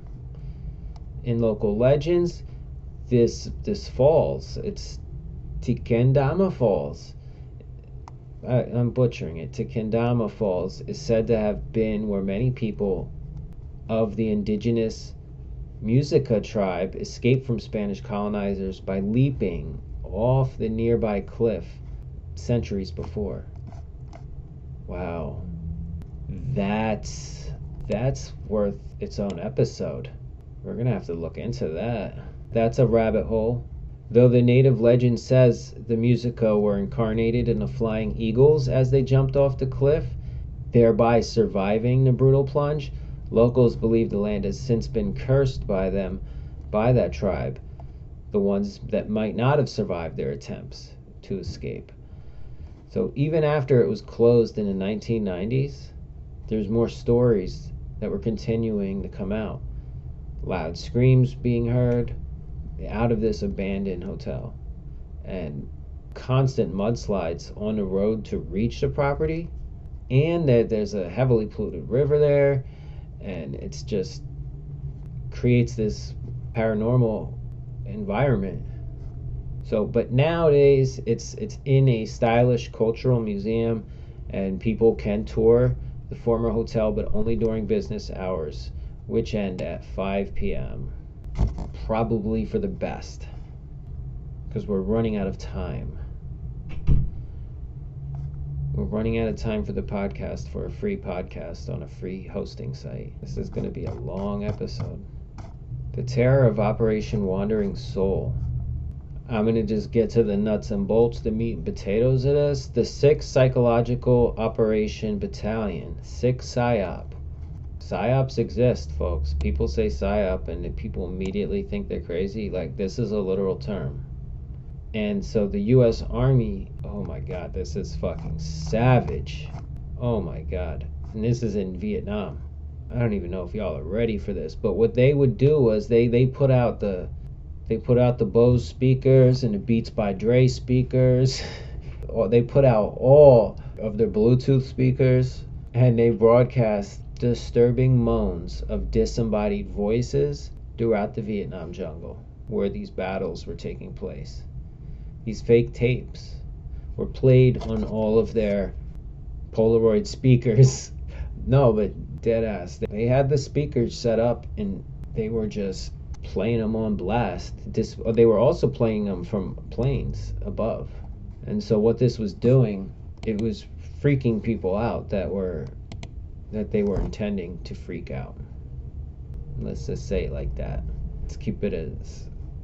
[SPEAKER 7] In local legends, this this falls, it's Tequendama Falls, I, I'm butchering it, Tequendama Falls is said to have been where many people of the indigenous Muisca tribe escaped from Spanish colonizers by leaping off the nearby cliff centuries before. Wow. That's that's worth its own episode. We're gonna have to look into that. That's a rabbit hole. Though the native legend says the Musico were incarnated in the flying eagles as they jumped off the cliff, thereby surviving the brutal plunge, locals believe the land has since been cursed by them, by that tribe, the ones that might not have survived their attempts to escape. So even after it was closed in the nineteen nineties, there's more stories that were continuing to come out. Loud screams being heard out of this abandoned hotel, and constant mudslides on the road to reach the property, and that there's a heavily polluted river there, and it's just creates this paranormal environment. So, but nowadays it's it's in a stylish cultural museum, and people can tour the former hotel, but only during business hours, which end at five p.m. Probably for the best, because we're running out of time. We're running out of time for the podcast, for a free podcast on a free hosting site. This is going to be a long episode. The terror of Operation Wandering Soul. I'm going to just get to the nuts and bolts, the meat and potatoes of this. The sixth Psychological Operation Battalion, six PSYOP. PSYOPs exist, folks. People say PSYOP and people immediately think they're crazy. Like, this is a literal term. And so the U S Army, oh my God, this is fucking savage. Oh my God. And this is in Vietnam. I don't even know if y'all are ready for this, but what they would do was they, they put out the they put out the Bose speakers and the Beats by Dre speakers. Or they put out all of their Bluetooth speakers, and they broadcast disturbing moans of disembodied voices throughout the Vietnam jungle where these battles were taking place. These fake tapes were played on all of their Polaroid speakers. No, but dead ass. They had the speakers set up and they were just playing them on blast. This, they were also playing them from planes above. And so what this was doing, it was freaking people out that were that they were intending to freak out. Let's just say it like that. Let's keep it as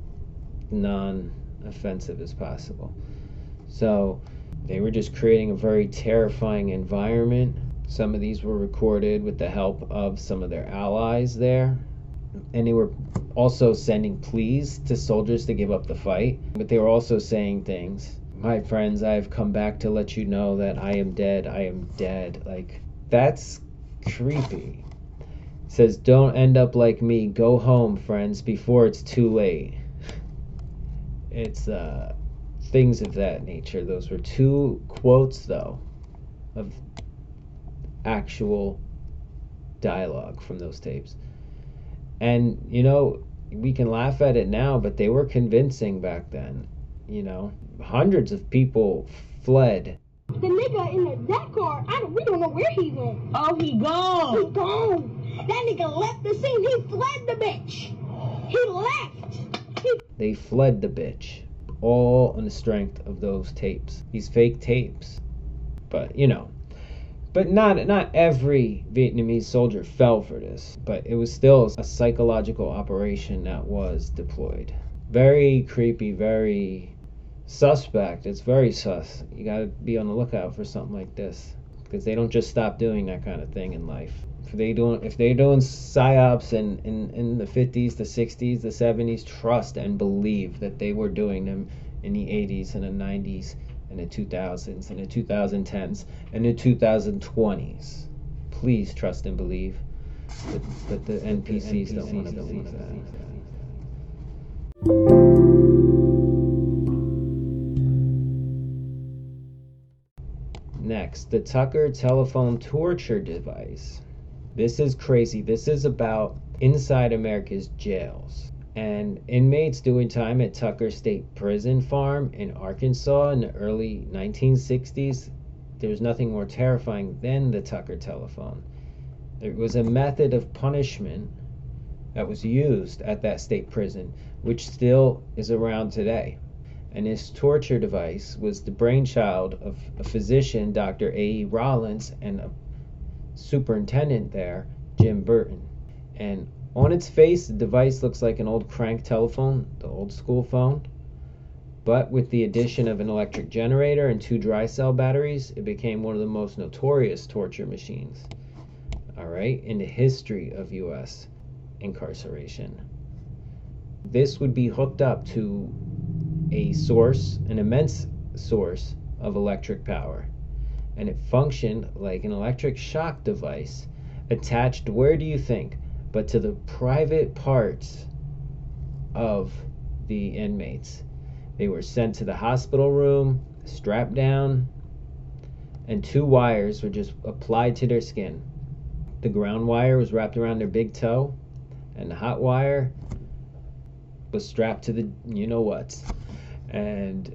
[SPEAKER 7] non-offensive as possible. So they were just creating a very terrifying environment. Some of these were recorded with the help of some of their allies there. And they were also sending pleas to soldiers to give up the fight. But they were also saying things. My friends, I have come back to let you know that I am dead. I am dead. Like, that's creepy. It says, don't end up like me. Go home, friends, before it's too late. It's uh, things of that nature. Those were two quotes, though, of actual dialogue from those tapes. And, you know, we can laugh at it now, but they were convincing back then. You know, hundreds of people fled.
[SPEAKER 8] The nigga in the that car, I don't, we don't know where he went. Oh, he gone. He gone. That nigga left the scene. He fled the bitch. He left. He...
[SPEAKER 7] They fled the bitch. All on the strength of those tapes. These fake tapes. But, you know. But not not every Vietnamese soldier fell for this. But it was still a psychological operation that was deployed. Very creepy, very suspect. It's very sus. You gotta be on the lookout for something like this, because they don't just stop doing that kind of thing in life. If they doing if they're doing psyops in, in, in the fifties, the sixties, the seventies, trust and believe that they were doing them in the eighties and the nineties and the two thousands and the twenty tens and the twenty twenties. Please trust and believe. But, but the N P Cs don't want to believe that. Next, the Tucker telephone torture device. This is crazy. This is about inside America's jails. And inmates doing time at Tucker State Prison Farm in Arkansas in the early nineteen sixties, there was nothing more terrifying than the Tucker telephone. It was a method of punishment that was used at that state prison, which still is around today. And this torture device was the brainchild of a physician, Doctor A E Rollins, and a superintendent there, Jim Burton. And on its face, the device looks like an old crank telephone, the old school phone. But with the addition of an electric generator and two dry cell batteries, it became one of the most notorious torture machines, all right, in the history of U S incarceration. This would be hooked up to a source, an immense source of electric power, and it functioned like an electric shock device attached, where do you think, but to the private parts of the inmates. They were sent to the hospital room, strapped down, and two wires were just applied to their skin. The ground wire was wrapped around their big toe, and the hot wire was strapped to the you-know-what. And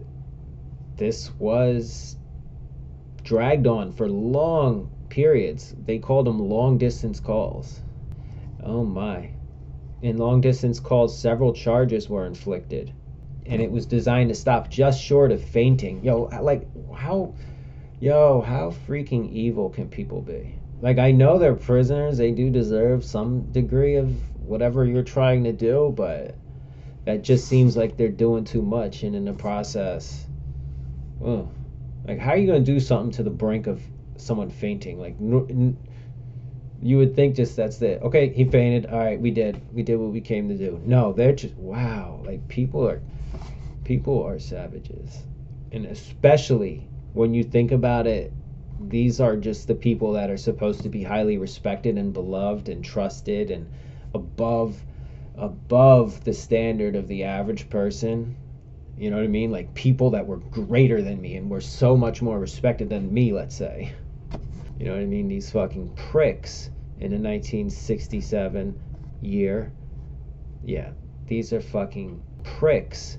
[SPEAKER 7] this was dragged on for long periods. They called them long-distance calls. Oh my. In long-distance calls, several charges were inflicted. And it was designed to stop just short of fainting. Yo, like, how, yo, how freaking evil can people be? Like, I know they're prisoners. They do deserve some degree of whatever you're trying to do, but that just seems like they're doing too much. And in the process, oh, like, how are you going to do something to the brink of someone fainting? Like, n- you would think just that's it. Okay, he fainted. All right, we did. We did what we came to do. No, they're just, wow. Like, people are... People are savages. And especially when you think about it, these are just the people that are supposed to be highly respected and beloved and trusted and above above the standard of the average person. You know what I mean? Like people that were greater than me and were so much more respected than me, let's say. You know what I mean? These fucking pricks in the nineteen sixty-seven year. Yeah, these are fucking pricks.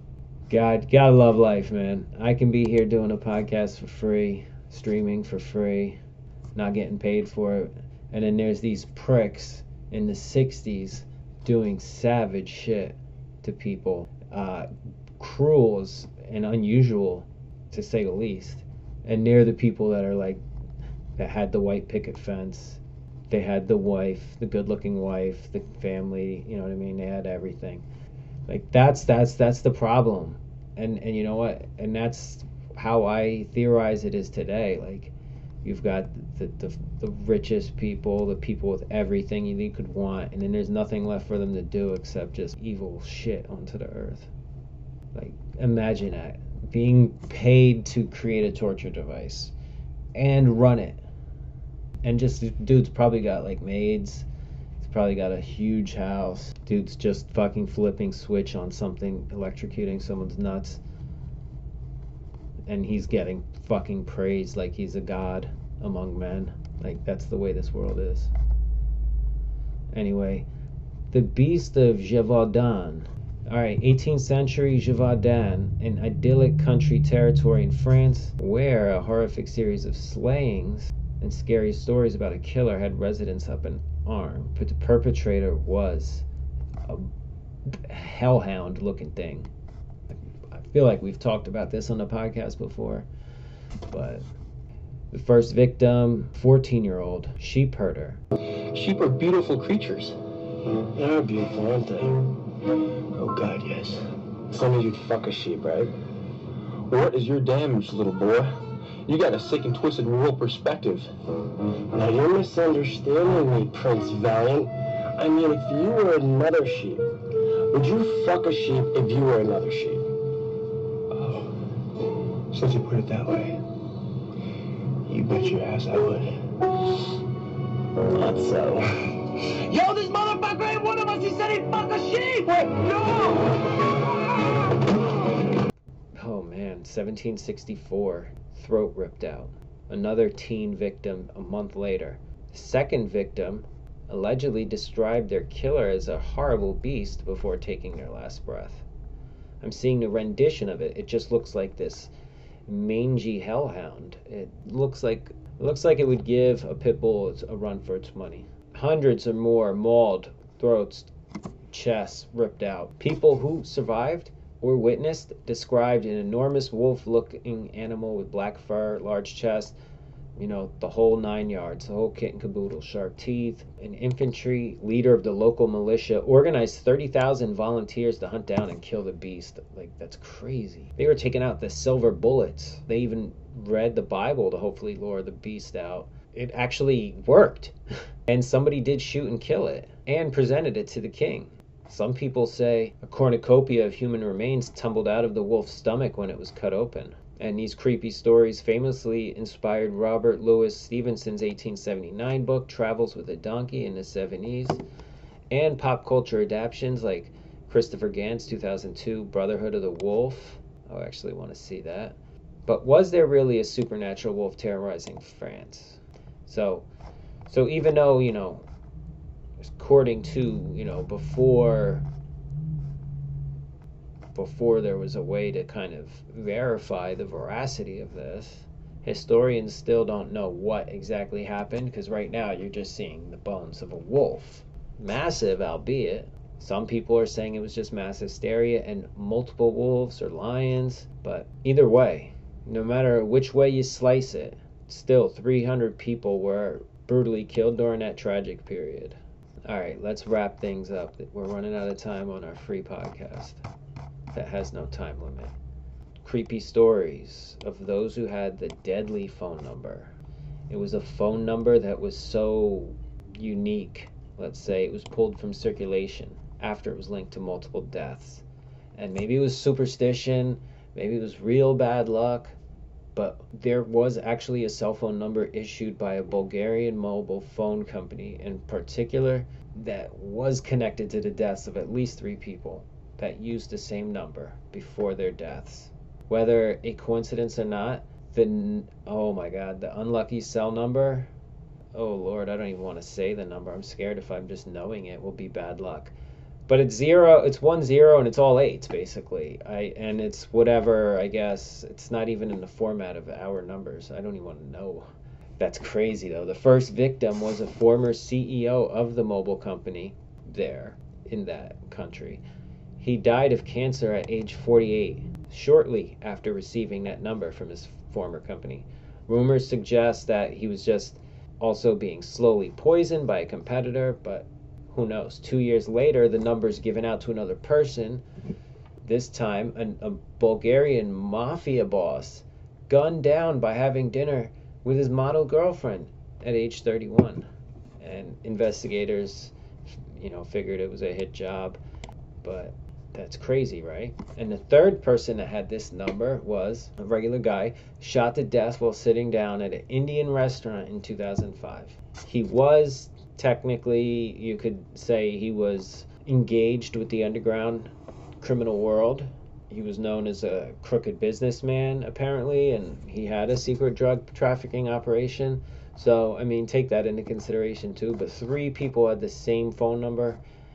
[SPEAKER 7] God, gotta love life, man. I can be here doing a podcast for free, streaming for free, not getting paid for it. And then there's these pricks in the sixties doing savage shit to people. Uh, cruel and unusual, to say the least. And they're the people that are like, that had the white picket fence. They had the wife, the good-looking wife, the family, you know what I mean? They had everything. Like, that's that's that's the problem. And and you know what? And that's how I theorize it is today. Like, you've got the, the, the richest people, the people with everything you could want, and then there's nothing left for them to do except just evil shit onto the earth. Like, imagine that. Being paid to create a torture device and run it. And just, dude's probably got, like, maids. Probably got a huge house. Dude's just fucking flipping switch on something, electrocuting someone's nuts. And he's getting fucking praised like he's a god among men. Like, that's the way this world is. Anyway, the Beast of Gévaudan. Alright, eighteenth century Gévaudan, an idyllic country territory in France where a horrific series of slayings and scary stories about a killer had residents up in arm, but the perpetrator was a hellhound looking thing. I feel like we've talked about this on the podcast before, but the first victim, fourteen year old sheep herder.
[SPEAKER 9] Sheep are beautiful creatures. They are beautiful, aren't they? Oh God, yes. So means you'd fuck a sheep, right? What is your damage, little boy? You got a sick and twisted rural perspective. Now you're misunderstanding me, Prince Valiant. I mean, if you were another sheep, would you fuck a sheep if you were another sheep? Oh, since you put it that way, you bet your ass I would. Not so. Yo, this motherfucker ain't one of us. He said he'd fuck a sheep. Wait, no!
[SPEAKER 7] Oh man, seventeen sixty-four. Throat ripped out. Another teen victim a month later. The second victim allegedly described their killer as a horrible beast before taking their last breath. I'm seeing the rendition of it. It just looks like this mangy hellhound. It looks like it looks like it would give a pit bull a run for its money. Hundreds or more mauled, throats, chests ripped out. People who survived or witnessed described an enormous wolf-looking animal with black fur, large chest, you know, the whole nine yards, the whole kit and caboodle. Sharp teeth. An infantry leader of the local militia organized thirty thousand volunteers to hunt down and kill the beast. Like, that's crazy. They were taking out the silver bullets. They even read the Bible to hopefully lure the beast out. It actually worked. And somebody did shoot and kill it and presented it to the king. Some people say a cornucopia of human remains tumbled out of the wolf's stomach when it was cut open. And these creepy stories famously inspired Robert Louis Stevenson's eighteen seventy-nine book, Travels with a Donkey in the seventies, and pop culture adaptations like Christopher Gant's two thousand two Brotherhood of the Wolf. I actually want to see that. But was there really a supernatural wolf terrorizing France? So, so even though, you know, according to, you know, before... before there was a way to kind of verify the veracity of this, historians still don't know what exactly happened, because right now you're just seeing the bones of a wolf. Massive, albeit. Some people are saying it was just mass hysteria and multiple wolves or lions, but either way, no matter which way you slice it, still three hundred people were brutally killed during that tragic period. Alright, let's wrap things up. We're running out of time on our free podcast that has no time limit. Creepy stories of those who had the deadly phone number. It was a phone number that was so unique. Let's say it was pulled from circulation after it was linked to multiple deaths. And maybe it was superstition, maybe it was real bad luck, but there was actually a cell phone number issued by a Bulgarian mobile phone company in particular that was connected to the deaths of at least three people that used the same number before their deaths. Whether a coincidence or not, the, oh my god, the unlucky cell number, oh lord, I don't even want to say the number. I'm scared if I'm just knowing it will be bad luck. But it's zero, it's one zero and it's all eights basically. I and it's whatever, I guess. It's not even in the format of our numbers. I don't even want to know. That's crazy though. The first victim was a former C E O of the mobile company there in that country. He died of cancer at age forty-eight, shortly after receiving that number from his former company. Rumors suggest that he was just also being slowly poisoned by a competitor, but who knows? Two years later, the number's given out to another person. This time, an, a Bulgarian mafia boss gunned down by having dinner with his model girlfriend at age thirty-one. And investigators, you know, figured it was a hit job, but that's crazy, right? And the third person that had this number was a regular guy shot to death while sitting down at an Indian restaurant in two thousand five. He was technically, you could say he was engaged with the underground criminal world. He was known as a crooked businessman, apparently, and he had a secret drug trafficking operation. So, I mean, take that into consideration, too. But three people had the same phone number,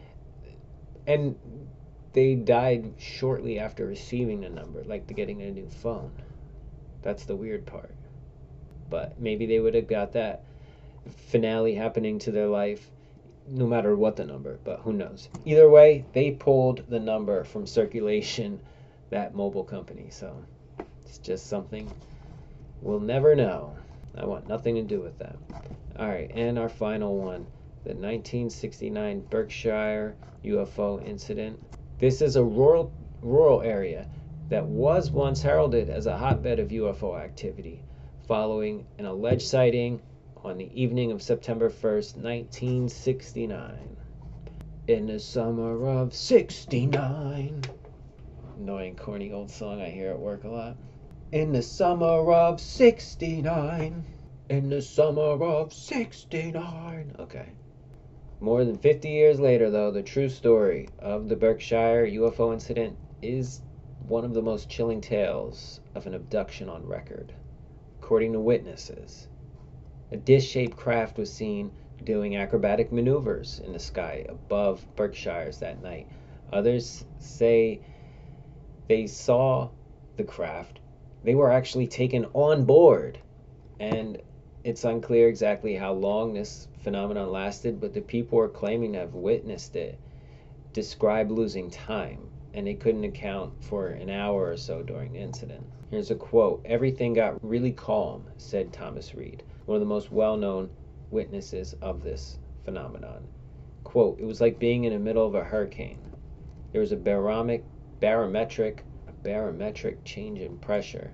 [SPEAKER 7] and they died shortly after receiving the number, like getting a new phone. That's the weird part. But maybe they would have got that finale happening to their life no matter what the number, but who knows. Either way, they pulled the number from circulation, that mobile company, so it's just something we'll never know. I want nothing to do with that. Alright, and our final one, the nineteen sixty-nine Berkshire U F O incident. This is a rural rural area that was once heralded as a hotbed of U F O activity, following an alleged sighting on the evening of September first, nineteen sixty-nine. In the summer of sixty-nine. Annoying, corny old song I hear at work a lot. In the summer of sixty-nine. In the summer of sixty-nine. Okay. More than fifty years later, though, the true story of the Berkshire U F O incident is one of the most chilling tales of an abduction on record. According to witnesses, a dish-shaped craft was seen doing acrobatic maneuvers in the sky above Berkshires that night. Others say they saw the craft. They were actually taken on board, and it's unclear exactly how long this phenomenon lasted, but the people who are claiming to have witnessed it describe losing time, and they couldn't account for an hour or so during the incident. Here's a quote. "Everything got really calm," said Thomas Reed. one of the most well-known witnesses of this phenomenon. Quote, "It was like being in the middle of a hurricane. There was a barometric, barometric, a barometric change in pressure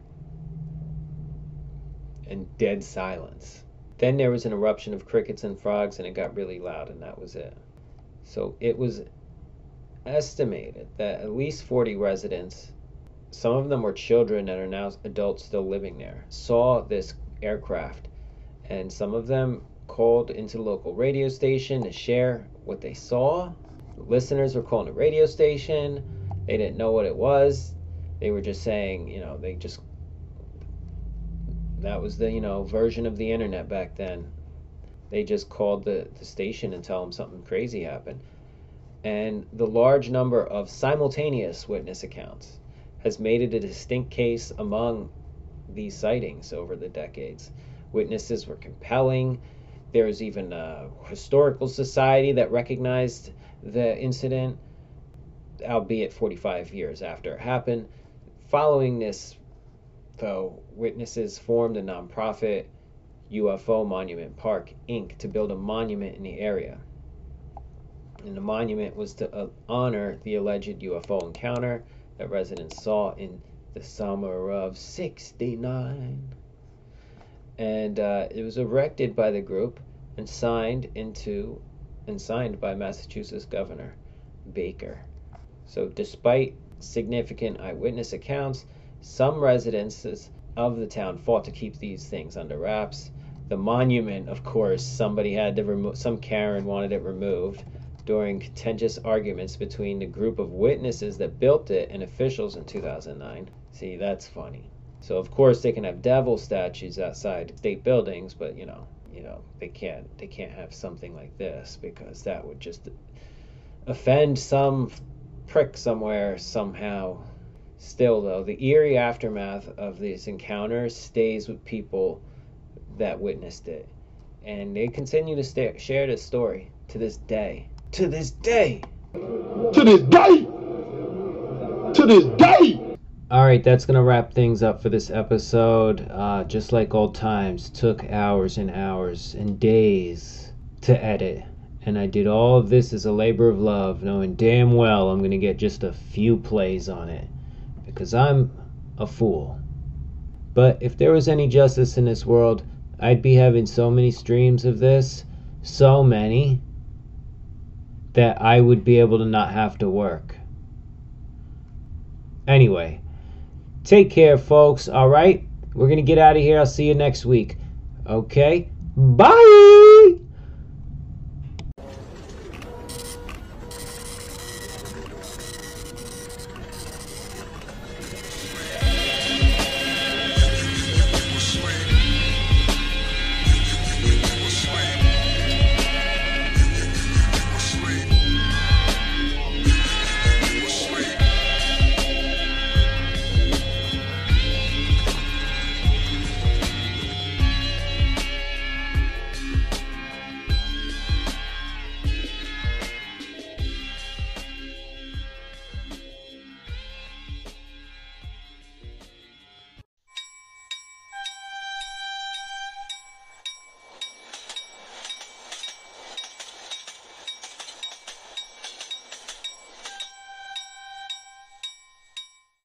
[SPEAKER 7] and dead silence. Then there was an eruption of crickets and frogs, and it got really loud, and that was it." So it was estimated that at least forty residents, some of them were children that are now adults still living there, saw this aircraft, and some of them called into the local radio station to share what they saw. The listeners were calling the radio station. They didn't know what it was. They were just saying, you know, they just, that was the, you know, version of the internet back then. They just called the, the station and tell them something crazy happened. And the large number of simultaneous witness accounts has made it a distinct case among these sightings over the decades. Witnesses were compelling. There was even a historical society that recognized the incident, albeit forty-five years after it happened. Following this, though, witnesses formed a nonprofit, U F O Monument Park, Incorporated, to build a monument in the area. And the monument was to uh, honor the alleged U F O encounter that residents saw in the summer of sixty-nine. And uh, it was erected by the group and signed into and signed by Massachusetts Governor Baker. So despite significant eyewitness accounts, some residents of the town fought to keep these things under wraps. The monument, of course, somebody had to remove, some Karen wanted it removed during contentious arguments between the group of witnesses that built it and officials in two thousand nine. See, that's funny. So of course they can have devil statues outside state buildings, but you know, you know, they can't they can't have something like this, because that would just offend some prick somewhere somehow. Still though, the eerie aftermath of these encounters stays with people that witnessed it, and they continue to sta- share this story to this day. To this day!
[SPEAKER 9] To this day! To this day!
[SPEAKER 7] Alright, that's going to wrap things up for this episode. Uh, just like old times, took hours and hours and days to edit. And I did all of this as a labor of love, knowing damn well I'm going to get just a few plays on it, because I'm a fool. But if there was any justice in this world, I'd be having so many streams of this, so many, that I would be able to not have to work. Anyway, take care, folks, alright? We're going to get out of here. I'll see you next week. Okay? Bye!